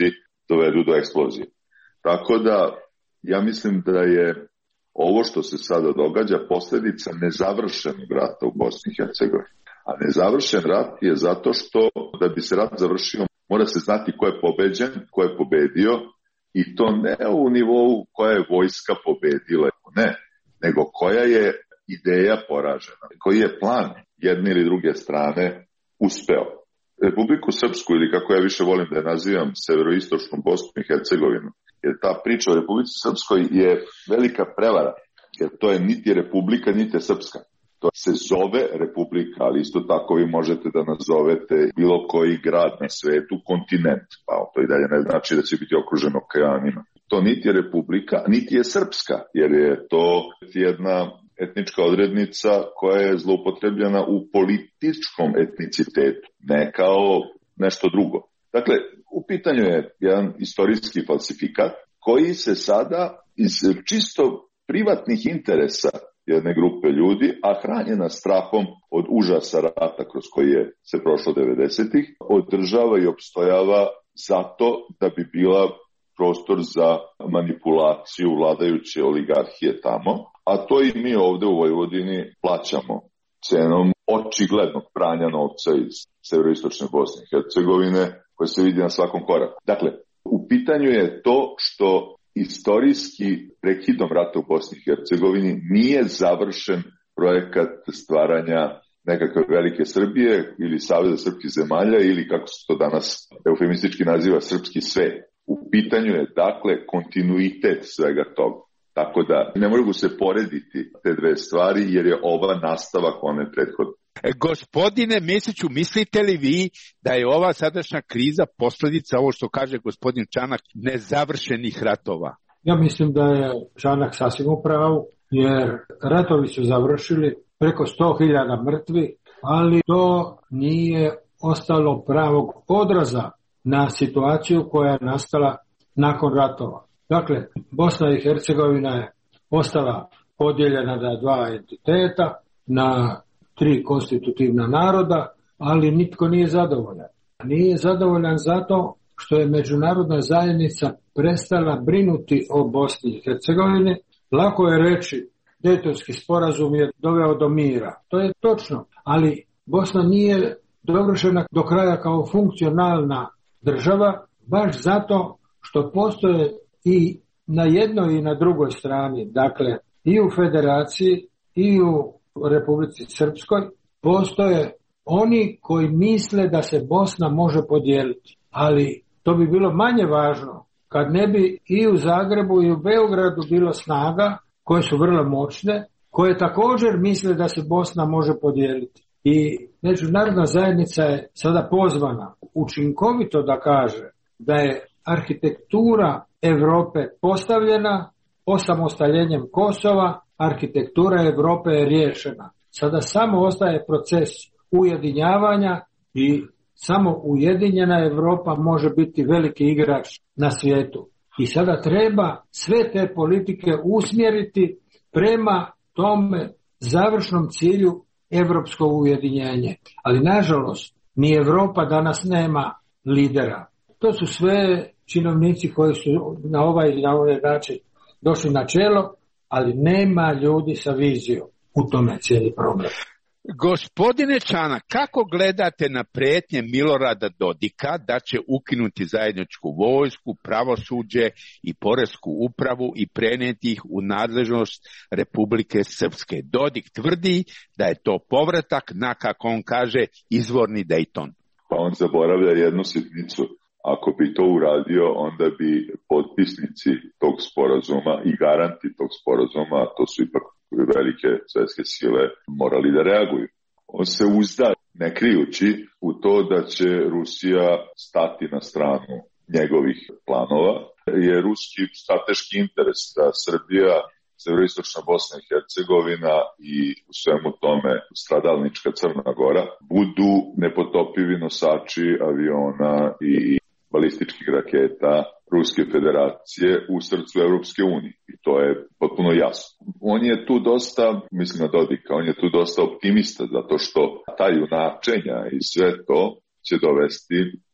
dovedu do eksplozije. Tako da ja mislim da je ovo što se sada događa posljedica nezavršenog rata u Bosni i Hercegovini. A nezavršen rat je zato što da bi se rat završio mora se znati ko je pobeđen, ko je pobedio i to ne u nivou koja je vojska pobedila, ne, nego koja je ideja poražena, koji je plan jedne ili druge strane uspeo. Republiku Srpsku, ili kako ja više volim da je nazivam, severoistočnu Bosnu i Hercegovinu, jer ta priča o Republici Srpskoj je velika prevara, jer to je niti Republika, niti Srpska. To se zove Republika, ali isto tako vi možete da nazovete bilo koji grad na svetu kontinent, pa to i dalje ne znači da će biti okruženo okeanima. To niti je Republika, niti je Srpska, jer je to jedna etnička odrednica koja je zloupotrebljena u političkom etnicitetu, ne kao nešto drugo. Dakle, u pitanju je jedan istorijski falsifikat koji se sada iz čisto privatnih interesa jedne grupe ljudi, a hranjena strahom od užasa rata kroz koji je se prošlo devedesetih, održava i opstojava zato da bi bila prostor za manipulaciju vladajuće oligarhije tamo, a to i mi ovde u Vojvodini plaćamo cenom očiglednog pranja novca iz severoistočne Bosne i Hercegovine, koje se vidi na svakom koraku. Dakle, u pitanju je to što istorijski prekidom rata u Bosni i Hercegovini nije završen projekat stvaranja nekakve velike Srbije ili Saveza srpskih zemalja ili kako se to danas eufemistički naziva srpski svet. U pitanju je dakle kontinuitet svega toga. Tako da ne mogu se porediti te dve stvari jer je ova nastavak one prethodne. E, gospodine Mesiću, mislite li vi da je ova sadašnja kriza posljedica, ovo što kaže gospodin Čanak, nezavršenih ratova? Ja mislim da je Čanak sasvim u pravu, jer ratovi su završili, preko sto hiljada mrtvi, ali to nije ostalo pravog odraza na situaciju koja je nastala nakon ratova. Dakle, Bosna i Hercegovina je ostala podijeljena na dva entiteta, na tri konstitutivna naroda, ali nitko nije zadovoljan. Nije zadovoljan zato što je međunarodna zajednica prestala brinuti o Bosni i Hercegovini. Lako je reći, Dejtonski sporazum je doveo do mira. To je točno, ali Bosna nije dovršena do kraja kao funkcionalna država, baš zato što postoje i na jednoj i na drugoj strani, dakle i u Federaciji i u Republici Srpskoj, postoje oni koji misle da se Bosna može podijeliti. Ali to bi bilo manje važno kad ne bi i u Zagrebu i u Beogradu bilo snaga koje su vrlo moćne, koje također misle da se Bosna može podijeliti. I međunarodna zajednica je sada pozvana učinkovito da kaže da je arhitektura Europe postavljena, osamostaljenjem Kosova, arhitektura Europe je riješena. Sada samo ostaje proces ujedinjavanja i samo ujedinjena Europa može biti veliki igrač na svijetu. I sada treba sve te politike usmjeriti prema tome završnom cilju europsko ujedinjenje. Ali nažalost, ni Europa danas nema lidera. To su sve činovnici koji su na ovaj ili na ovaj način došli na čelo, ali nema ljudi sa vizijom. U tome cijeli problem. Gospodine Čanak, kako gledate na prijetnje Milorada Dodika da će ukinuti zajedničku vojsku, pravosuđe i poresku upravu i prenijeti ih u nadležnost Republike Srpske? Dodik tvrdi da je to povratak na, kako on kaže, izvorni Dejton. Pa on zaboravlja jednu sitnicu. Ako bi to uradio, onda bi potpisnici tog sporazuma i garanti tog sporazuma, a to su ipak velike svjetske sile, morali da reaguju. On se uzda, ne krijući, u to da će Rusija stati na stranu njegovih planova, je ruski strateški interes da Srbija, severoistočna Bosna i Hercegovina i u svemu tome stradalnička Crna Gora budu nepotopivi nosači aviona i balističkih raketa Ruske federacije u srcu Europske unije. I to je potpuno jasno. On je tu dosta, mislim na Dodika, on je tu dosta optimista zato što ta junačenja i sve to će dovesti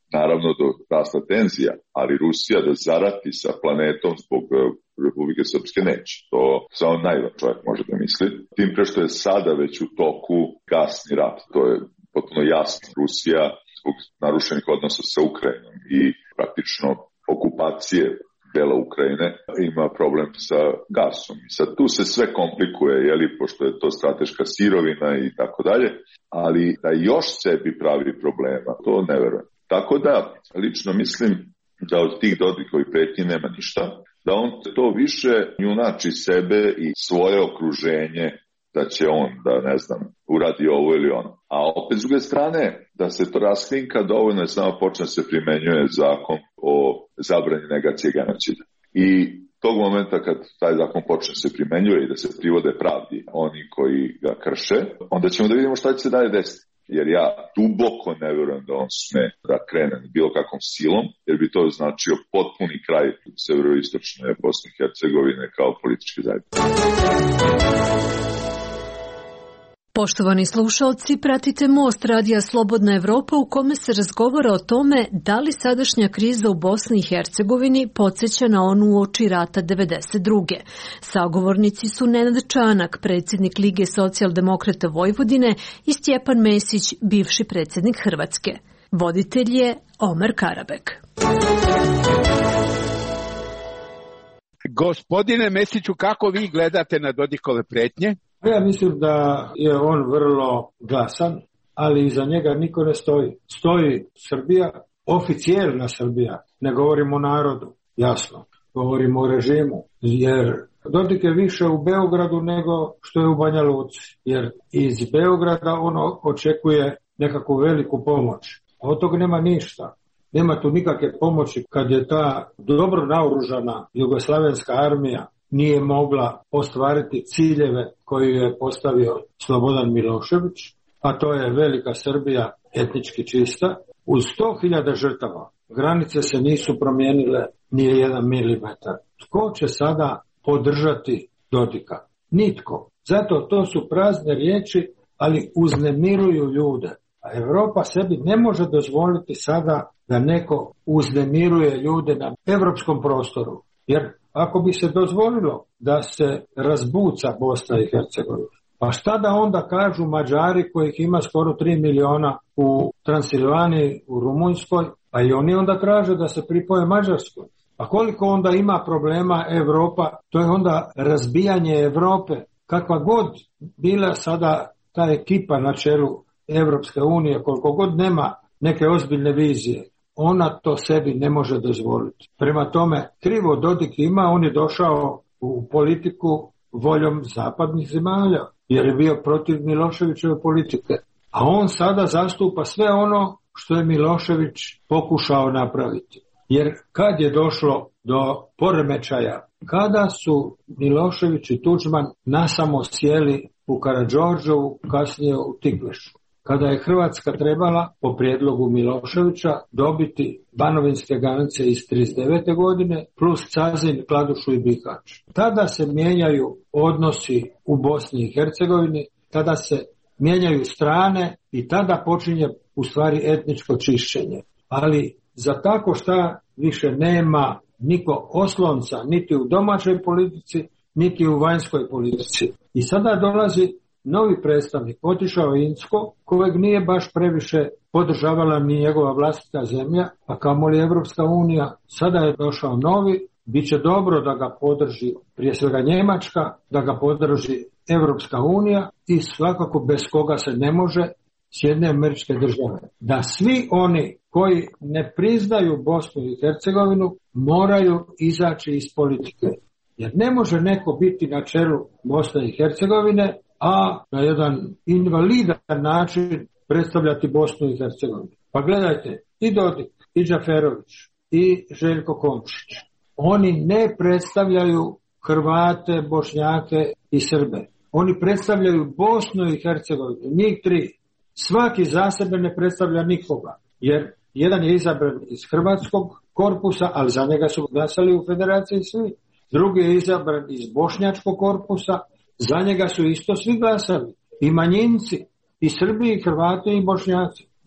naravno do rasta tenzija, ali Rusija da zarati sa planetom zbog Republike Srpske neće. To samo najvan čovjek može da misli. Tim pre što je sada već u toku gasni rat. To je potpuno jasno. Rusija zbog narušenih odnosa sa Ukrajinom i praktično okupacije dela Ukrajine ima problem sa gasom. I sad tu se sve komplikuje, jeli, pošto je to strateška sirovina i tako dalje, ali da još sebi pravi problema, to ne verujem. Tako da, lično mislim da od tih Dodikovih pretnji nema ništa, da on to više junači sebe i svoje okruženje, da će on, da ne znam, uradi ovo ili ono. A opet s druge strane, da se to raskrinka, dovoljno je samo počne se primenjuje zakon o zabrani negacije genocida. I tog momenta kad taj zakon počne se primenjuje i da se privode pravdi oni koji ga krše, onda ćemo da vidimo šta će se dalje desiti. Jer ja duboko ne vjerujem da on sme da krene bilo kakvom silom, jer bi to značio potpuni kraj severoistočne Bosne i Hercegovine kao političke zajednice. Poštovani slušalci, pratite Most radija Slobodna Evropa u kome se razgovara o tome da li sadašnja kriza u Bosni i Hercegovini podsjeća na onu uoči rata devedeset druge. Sagovornici su Nenad Čanak, predsjednik Lige socijaldemokrata Vojvodine, i Stjepan Mesić, bivši predsjednik Hrvatske. Voditelj je Omer Karabek. Gospodine Mesiću, kako vi gledate na Dodikove pretnje? Ja mislim da je on vrlo glasan, ali iza njega niko ne stoji. Stoji Srbija, oficijelna Srbija, ne govorimo o narodu, jasno, govorimo o režimu, jer Dodik je više u Beogradu nego što je u Banja Luci, jer iz Beograda ono očekuje nekakvu veliku pomoć, a od toga nema ništa. Nema tu nikakve pomoći kad je ta dobro naoružana jugoslavenska armija nije mogla ostvariti ciljeve koje je postavio Slobodan Milošević, a to je velika Srbija etnički čista, uz sto hiljada žrtava. Granice se nisu promijenile nije jedan milimetar. Tko će sada podržati Dodika? Nitko. Zato to su prazne riječi, ali uznemiruju ljude. A Europa sebi ne može dozvoliti sada da neko uznemiruje ljude na europskom prostoru. Jer ako bi se dozvolilo da se razbuca Bosna i Hercegovina, pa šta da onda kažu Mađari kojih ima skoro tri miliona u Transilvaniji, u Rumunjskoj, pa i oni onda traže da se pripoje Mađarskoj. A koliko onda ima problema Europa, to je onda razbijanje Europe. Kakva god bila sada ta ekipa na čelu Evropske unije, koliko god nema neke ozbiljne vizije, ona to sebi ne može dozvoliti. Prema tome, krivo Dodik ima, on je došao u politiku voljom zapadnih zemalja, jer je bio protiv Miloševićeve politike. A on sada zastupa sve ono što je Milošević pokušao napraviti. Jer kad je došlo do poremećaja, kada su Milošević i Tuđman nasamo sjeli u Karađorđevu, kasnije u Tikvešu, kada je Hrvatska trebala, po prijedlogu Miloševića, dobiti banovinske granice iz trideset devete godine, plus Cazin, Kladušu i Bihać. Tada se mijenjaju odnosi u Bosni i Hercegovini, tada se mijenjaju strane i tada počinje u stvari etničko čišćenje. Ali za tako šta više nema niko oslonca, niti u domaćoj politici, niti u vanjskoj politici. I sada dolazi novi predstavnik, otišao Incko, kojeg nije baš previše podržavala ni njegova vlastita zemlja, a kamoli Evropska unija. Sada je došao novi, bit će dobro da ga podrži prije svega Njemačka, da ga podrži Evropska unija i svakako bez koga se ne može Sjedinjene Američke Države. Da svi oni koji ne priznaju Bosnu i Hercegovinu moraju izaći iz politike. Jer ne može neko biti na čelu Bosne i Hercegovine, a na jedan invalidan način predstavljati Bosnu i Hercegovinu. Pa gledajte, i Dodik, i Džaferović, i Željko Komšić, oni ne predstavljaju Hrvate, Bošnjake i Srbe. Oni predstavljaju Bosnu i Hercegovinu, njih tri. Svaki za sebe ne predstavlja nikoga, jer jedan je izabran iz hrvatskog korpusa, ali za njega su glasali u federaciji svi. Drugi je izabran iz bošnjačkog korpusa, za njega su isto svi glasali. I manjinci, i Srbi, i Hrvati, i Bošnjaci.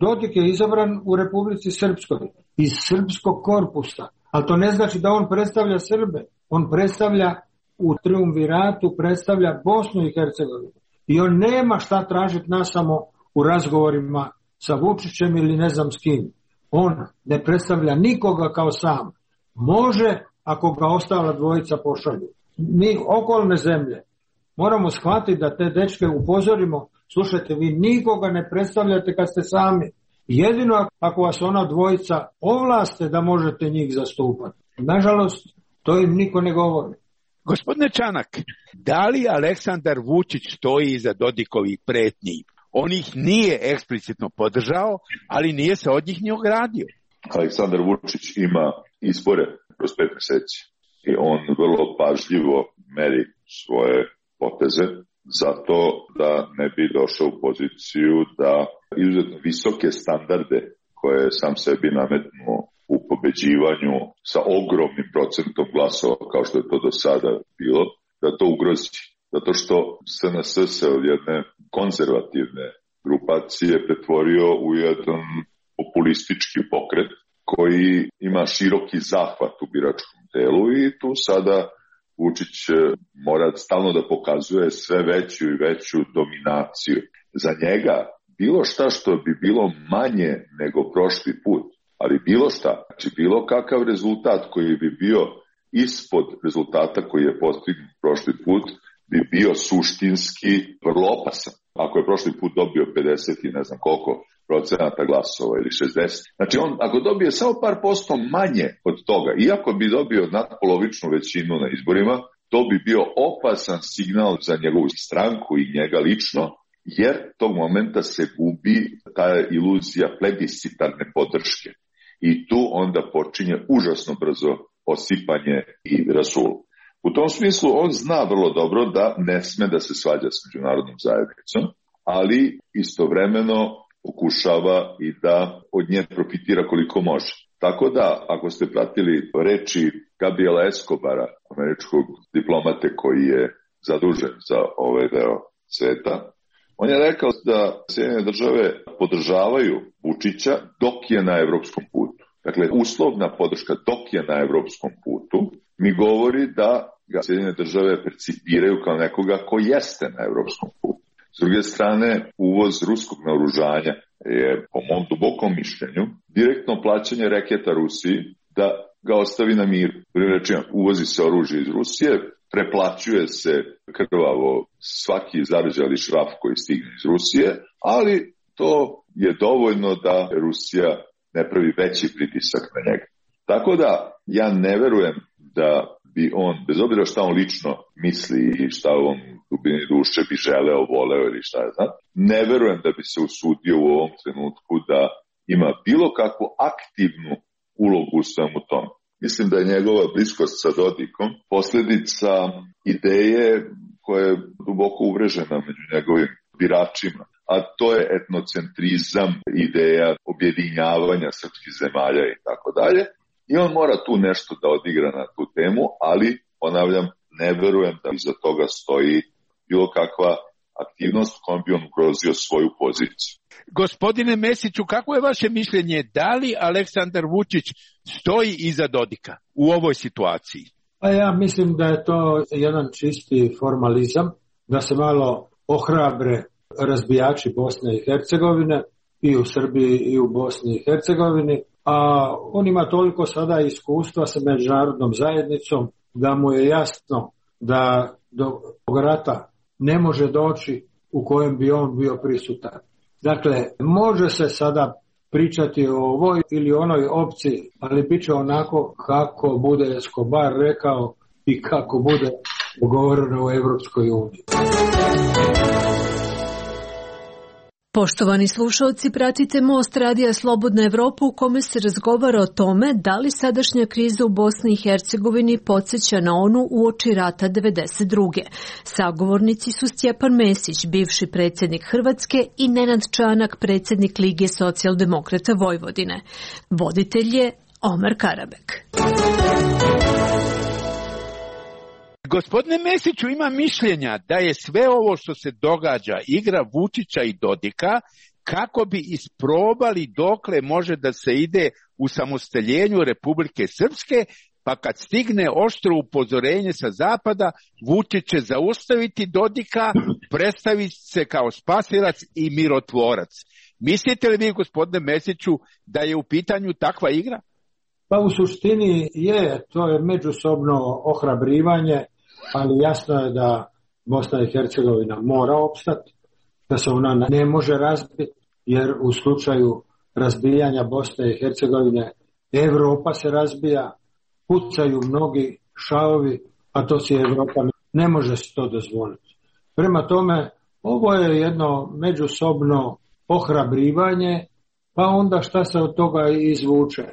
Dodik je izabran u Republici Srpskoj, iz srpskog korpusa, ali to ne znači da on predstavlja Srbe. On predstavlja u triumviratu, predstavlja Bosnu i Hercegovinu. I on nema šta tražiti nas samo u razgovorima sa Vučićem ili ne znam s kim. On ne predstavlja nikoga kao sam. Može ako ga ostala dvojica pošalju. Mi okolne zemlje moramo shvatiti da te dečke upozorimo, slušajte, vi nikoga ne predstavljate kad ste sami. Jedino ako vas ona dvojica ovlaste da možete njih zastupati. Nažalost, to im niko ne govori. Gospodine Čanak, da li Aleksandar Vučić stoji iza Dodikovih pretnji? On ih nije eksplicitno podržao, ali nije se od njih ni ogradio. Aleksandar Vučić ima izbore kroz pet meseci i on vrlo pažljivo meri svoje poteze zato da ne bi došao u poziciju da izuzetno visoke standarde koje je sam sebi nametnuo u pobeđivanju sa ogromnim procentom glasova kao što je to do sada bilo, da to ugrozi. Zato što S N S se od jedne konzervativne grupacije pretvorio u jedan populistički pokret koji ima široki zahvat u biračkom telu i tu sada Vučić mora stalno da pokazuje sve veću i veću dominaciju. Za njega bilo šta što bi bilo manje nego prošli put, ali bilo šta, znači bilo kakav rezultat koji bi bio ispod rezultata koji je postignut prošli put, bi bio suštinski vrlo opasan. Ako je prošli put dobio pedeset i ne znam koliko procenata glasova ili šezdeset. Znači on ako dobije samo par posto manje od toga, iako bi dobio nadpolovičnu većinu na izborima, to bi bio opasan signal za njegovu stranku i njega lično, jer tog momenta se gubi ta iluzija plebiscitarne podrške. I tu onda počinje užasno brzo osipanje i rasul. U tom smislu on zna vrlo dobro da ne sme da se svađa s međunarodnom zajednicom, ali istovremeno pokušava i da od nje profitira koliko može. Tako da, ako ste pratili reči Gabriela Escobara, američkog diplomate koji je zadužen za ovaj deo sveta, on je rekao da Sjedinjene države podržavaju Vučića dok je na evropskom putu. Dakle, uslovna podrška dok je na evropskom putu mi govori da ga Sjedinjene države percipiraju kao nekoga ko jeste na evropskom putu. S druge strane, uvoz ruskog naoružanja je, po mom dubokom mišljenju, direktno plaćanje reketa Rusiji da ga ostavi na miru. Rečima, uvozi se oružje iz Rusije, preplaćuje se krvavo svaki zarđali šraf koji stigne iz Rusije, ali to je dovoljno da Rusija ne pravi veći pritisak na njega. Tako da ja ne verujem da bi on, bez obzira šta on lično misli i šta on dubini duše bi želeo, voleo ili šta je znam, ne verujem da bi se usudio u ovom trenutku da ima bilo kakvu aktivnu ulogu u svemu tome. Mislim da je njegova bliskost sa Dodikom posljedica ideje koja je duboko uvrežena među njegovim biračima, a to je etnocentrizam, ideja objedinjavanja srpskih zemalja i tako dalje. I on mora tu nešto da odigra na tu temu, ali, ponavljam, ne verujem da iza toga stoji bilo kakva aktivnost kojom bi on ugrozio svoju poziciju. Gospodine Mesiću, kako je vaše mišljenje? Da li Aleksandar Vučić stoji iza Dodika u ovoj situaciji? Pa ja mislim da je to jedan čisti formalizam, da se malo ohrabre razbijači Bosne i Hercegovine i u Srbiji i u Bosni i Hercegovini, a on ima toliko sada iskustva sa međunarodnom zajednicom da mu je jasno da do rata ne može doći u kojem bi on bio prisutan. Dakle, može se sada pričati o ovoj ili onoj opciji, ali bit će onako kako bude Escobar rekao i kako bude dogovoreno u Evropskoj uniji. Poštovani slušalci, pratite Most Radija Slobodna Evropa u kome se razgovara o tome da li sadašnja kriza u Bosni i Hercegovini podsjeća na onu uoči rata devedeset druge. Sagovornici su Stjepan Mesić, bivši predsjednik Hrvatske, i Nenad Čanak, predsjednik Lige socijaldemokrata Vojvodine. Voditelj je Omer Karabek. Gospodine Mesiću, ima mišljenja da je sve ovo što se događa, igra Vučića i Dodika, kako bi isprobali dokle može da se ide u samostaljenju Republike Srpske, pa kad stigne oštro upozorenje sa zapada, Vučić će zaustaviti Dodika, predstaviti se kao spasilac i mirotvorac. Mislite li vi, gospodine Mesiću, da je u pitanju takva igra? Pa u suštini je, to je međusobno ohrabrivanje, ali jasno je da Bosna i Hercegovina mora opstati, da se ona ne može razbiti, jer u slučaju razbijanja Bosne i Hercegovine Evropa se razbija, pucaju mnogi šavovi, a to si Evropa ne može se to dozvoliti. Prema tome, ovo je jedno međusobno ohrabrivanje, pa onda šta se od toga izvuče.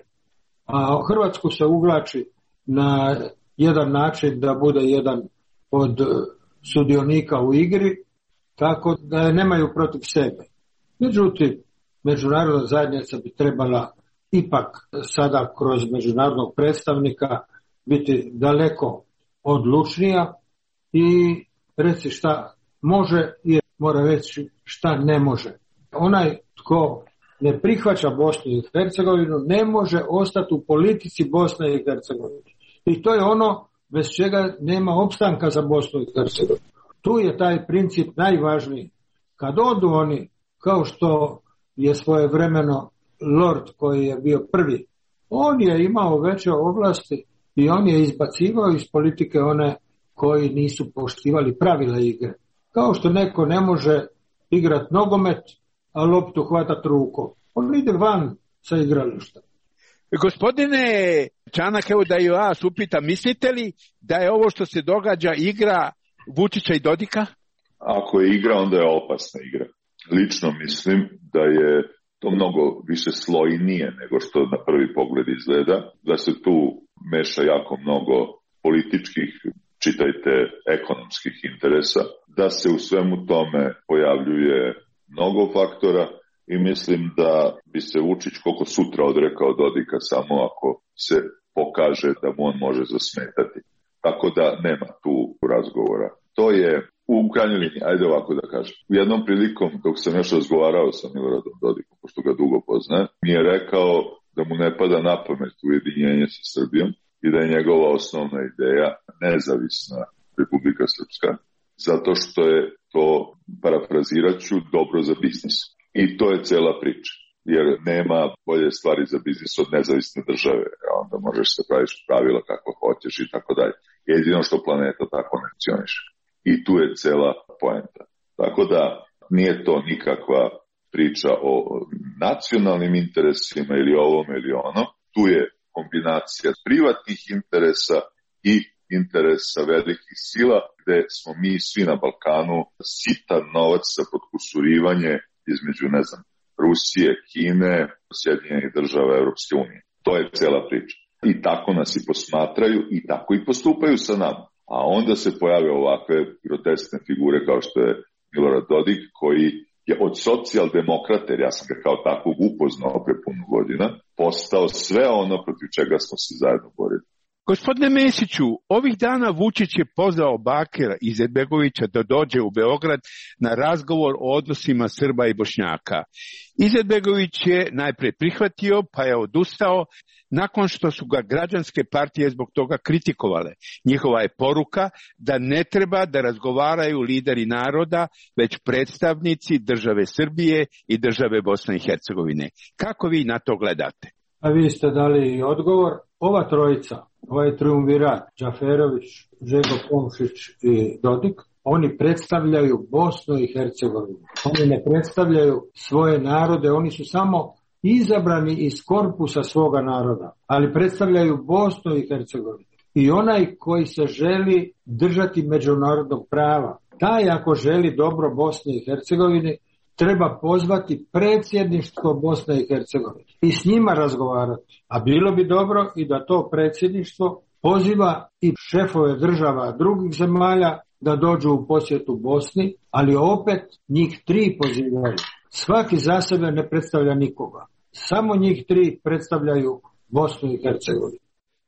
A Hrvatsku se uvlači na jedan način da bude jedan od sudionika u igri, tako da je nemaju protiv sebe. Međutim, međunarodna zajednica bi trebala ipak sada kroz međunarodnog predstavnika biti daleko odlučnija i reći šta može i mora reći šta ne može. Onaj tko ne prihvaća Bosnu i Hercegovinu ne može ostati u politici Bosne i Hercegovine. I to je ono bez čega nema opstanka za Bosnu i Hercegovinu. Tu je taj princip najvažniji. Kad odu oni, kao što je svojevremeno Lord koji je bio prvi, on je imao veće ovlasti i on je izbacivao iz politike one koji nisu poštivali pravila igre. Kao što neko ne može igrati nogomet, a loptu hvatati rukom. On ide van sa igrališta. Gospodine Čanak, evo da ju ja vas upitam, mislite li da je ovo što se događa igra Vučića i Dodika? Ako je igra, onda je opasna igra. Lično mislim da je to mnogo više slojnije nego što na prvi pogled izgleda, da se tu meša jako mnogo političkih, čitajte ekonomskih interesa, da se u svemu tome pojavljuje mnogo faktora i mislim da bi se Vučić koliko sutra odrekao Dodika samo ako se pokaže da mu on može zasmetati. Tako da nema tu razgovora. To je u krajnjoj liniji, ajde ovako da kažem. U jednom prilikom, dok sam još razgovarao sa Miloradom Dodikom, pošto ga dugo poznaje, mi je rekao da mu ne pada na pamet ujedinjenje sa Srbijom i da je njegova osnovna ideja nezavisna Republika Srpska, zato što je to, parafraziraću, dobro za biznis. I to je cela priča, jer nema bolje stvari za biznis od nezavisne države, a onda možeš se praviš pravila kako hoćeš i tako dalje. Jedino što planeta tako ne funkcioniše. I tu je cela poenta. Tako da nije to nikakva priča o nacionalnim interesima ili ovome ili ono. Tu je kombinacija privatnih interesa i interesa velikih sila, gde smo mi svi na Balkanu sitan novac za potkusurivanje između, ne znam, Rusije, Kine, Sjedinjenih država Europske unije. To je cela priča. I tako nas i posmatraju i tako i postupaju sa nama. A onda se pojave ovakve groteskne figure kao što je Milorad Dodik, koji je od socijaldemokrata, jer ja sam ga kao takvog upoznao pre puno godina, postao sve ono protiv čega smo se zajedno borili. Gospodine Mesiću, ovih dana Vučić je pozvao Bakira Izetbegovića da dođe u Beograd na razgovor o odnosima Srba i Bošnjaka. Izetbegović je najpre prihvatio, pa je odustao, nakon što su ga građanske partije zbog toga kritikovale. Njihova je poruka da ne treba da razgovaraju lideri naroda, već predstavnici države Srbije i države Bosne i Hercegovine. Kako vi na to gledate? A vi ste dali odgovor. Ova trojica, ovaj triumvirat, Džaferović, Željko Komšić i Dodik, oni predstavljaju Bosnu i Hercegovinu. Oni ne predstavljaju svoje narode, oni su samo izabrani iz korpusa svoga naroda, ali predstavljaju Bosnu i Hercegovinu. I onaj koji se želi držati međunarodnog prava, taj ako želi dobro Bosni i Hercegovini, treba pozvati predsjedništvo Bosne i Hercegovine i s njima razgovarati. A bilo bi dobro i da to predsjedništvo poziva i šefove država drugih zemalja da dođu u posjetu Bosni, ali opet njih tri pozivaju. Svaki za sebe ne predstavlja nikoga. Samo njih tri predstavljaju Bosnu i Hercegovinu.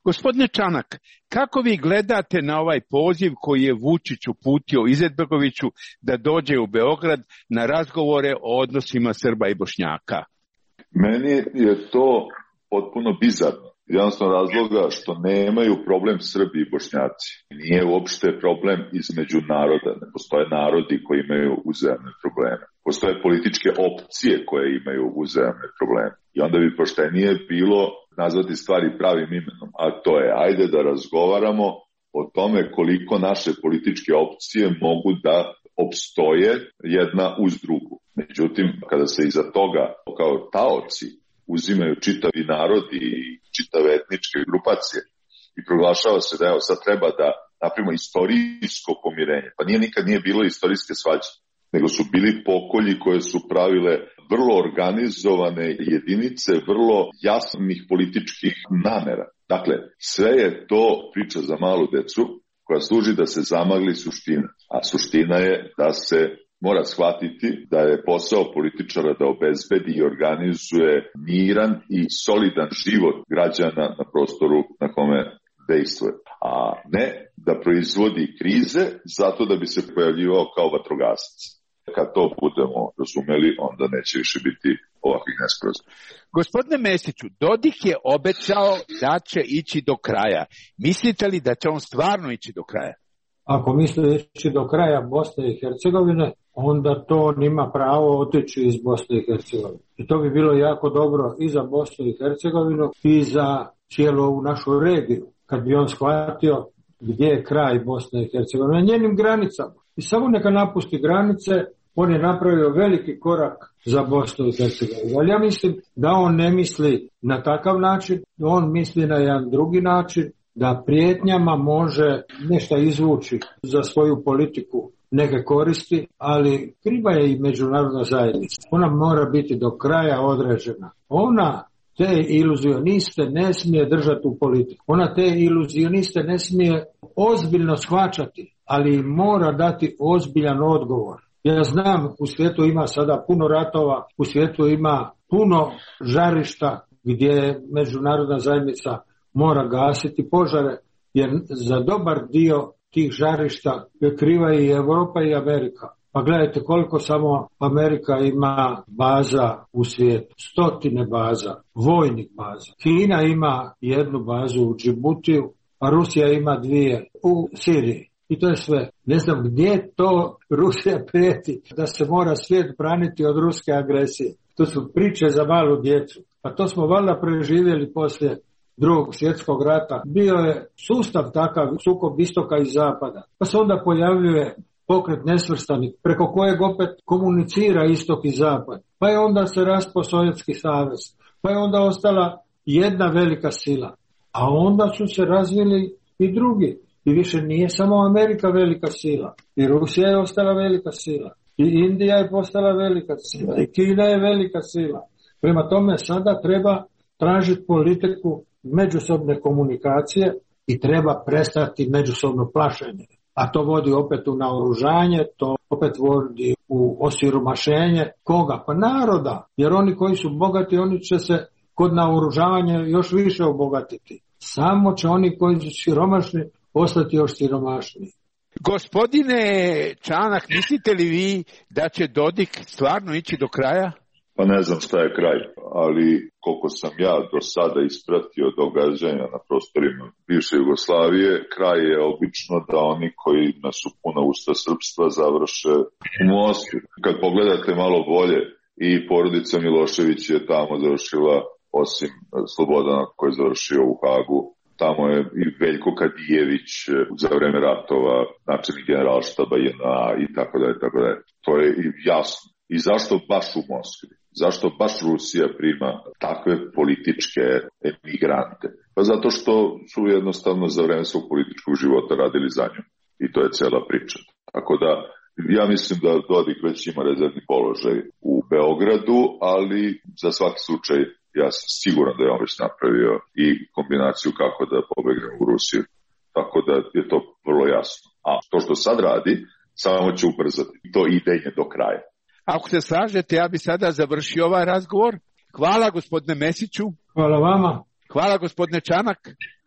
Gospodine Čanak, kako vi gledate na ovaj poziv koji je Vučić uputio Izetbegoviću da dođe u Beograd na razgovore o odnosima Srba i Bošnjaka? Meni je to potpuno bizarno. Jednostavno razloga što nemaju problem Srbi i Bošnjaci. Nije uopšte problem između naroda. Ne postoje narodi koji imaju uzajamne probleme. Postoje političke opcije koje imaju uzajamne probleme. I onda bi poštenije bilo nazvati stvari pravim imenom. A to je, ajde da razgovaramo o tome koliko naše političke opcije mogu da opstoje jedna uz drugu. Međutim, kada se iza toga kao taoci uzimaju čitavi narodi i čitave etničke grupacije i proglašava se da evo sad treba da napravimo istorijsko pomirenje. Pa nije nikad nije bilo istorijske svađe, nego su bili pokolji koje su pravile vrlo organizovane jedinice, vrlo jasnih političkih namera. Dakle, sve je to priča za malu decu koja služi da se zamagli suština. A suština je da se mora shvatiti da je posao političara da obezbedi i organizuje miran i solidan život građana na prostoru na kome dejstvuje, a ne da proizvodi krize zato da bi se pojavljivao kao vatrogasac. Kad to budemo razumeli, onda neće više biti ovakvih nesporazuma. Gospodine Mesiću, Dodik je obećao da će ići do kraja. Mislite li da će on stvarno ići do kraja? Ako misle ići do kraja Bosne i Hercegovine, onda to nima pravo otići iz Bosne i Hercegovine. I to bi bilo jako dobro i za Bosnu i Hercegovinu i za cijelu ovu našu regiju, kad bi on shvatio gdje je kraj Bosne i Hercegovine, na njenim granicama. I samo neka napusti granice, on je napravio veliki korak za Bosnu i Hercegovinu. Ali ja mislim da on ne misli na takav način, on misli na jedan drugi način, da prijetnjama može nešto izvući za svoju politiku neke koristi, ali kriva je i međunarodna zajednica. Ona mora biti do kraja određena. Ona te iluzioniste ne smije držati u politiku. Ona te iluzioniste ne smije ozbiljno shvaćati, ali mora dati ozbiljan odgovor. Ja znam, u svijetu ima sada puno ratova, u svijetu ima puno žarišta gdje međunarodna zajednica mora gasiti požare, jer za dobar dio tih žarišta je kriva i Europa i Amerika. Pa gledajte koliko samo Amerika ima baza u svijetu. Stotine baza, vojnih baza. Kina ima jednu bazu u Džibutiju, a Rusija ima dvije u Siriji. I to je sve. Ne znam gdje to Rusija prijeti da se mora svijet braniti od ruske agresije. To su priče za malu djecu. Pa to smo valjda preživjeli poslije Drugog svjetskog rata. Bio je sustav takav, sukob istoka i zapada. Pa se onda pojavljuje pokret nesvrstanih, preko kojeg opet komunicira istok i zapad. Pa je onda se raspao Sovjetski savez. Pa je onda ostala jedna velika sila. A onda su se razvili i drugi. I više nije samo Amerika velika sila. I Rusija je ostala velika sila. I Indija je postala velika sila. I Kina je velika sila. Prema tome sada treba tražiti politiku međusobne komunikacije i treba prestati međusobno plašenje. A to vodi opet u naoružanje, to opet vodi u osiromašenje. Koga? Pa naroda. Jer oni koji su bogati, oni će se kod naoružavanja još više obogatiti. Samo će oni koji su siromašni ostati još siromašniji. Gospodine Čanak, mislite li vi da će Dodik stvarno ići do kraja? Pa ne znam šta je kraj, ali koliko sam ja do sada ispratio događanja na prostorima bivše Jugoslavije, kraj je obično da oni koji su puna usta srpstva završe u Moskvi. Kad pogledate malo bolje, i porodica Milošević je tamo završila, osim Slobodana koji je završio u Hagu, tamo je i Veljko Kadijević za vreme ratova, načelnik generalštaba J N A i tako dalje, tako dalje. To je jasno. I zašto baš u Moskvi? Zašto baš Rusija prima takve političke emigrante? Pa zato što su jednostavno za vreme svog političkog života radili za nju. I to je cela priča. Tako da ja mislim da Dodik već ima rezervni položaj u Beogradu, ali za svaki slučaj ja sam siguran da je on već napravio i kombinaciju kako da pobegne u Rusiju. Tako da je to vrlo jasno. A to što sad radi, samo će ubrzati to idenje do kraja. Ako se slažete, ja bi sada završio ovaj razgovor. Hvala gospodine Mesiću. Hvala vama. Hvala gospodine Čanak.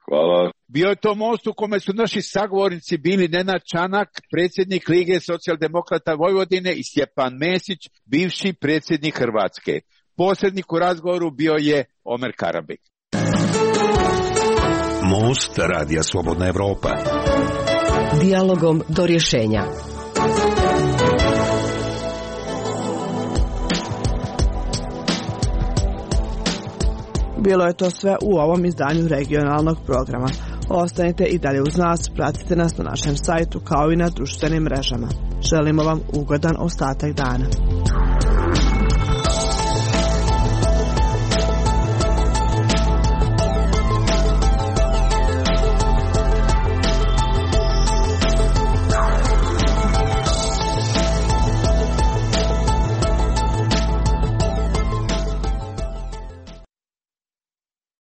Hvala. Bio je to most u kome su naši sagovornici bili Nenad Čanak, predsjednik Lige socijaldemokrata Vojvodine, i Stjepan Mesić, bivši predsjednik Hrvatske. Posrednik u razgovoru bio je Omer Karabek. Most Radija Slobodna Evropa. Dijalogom do rješenja. Bilo je to sve u ovom izdanju regionalnog programa. Ostanite i dalje uz nas, pratite nas na našem sajtu kao i na društvenim mrežama. Želimo vam ugodan ostatak dana.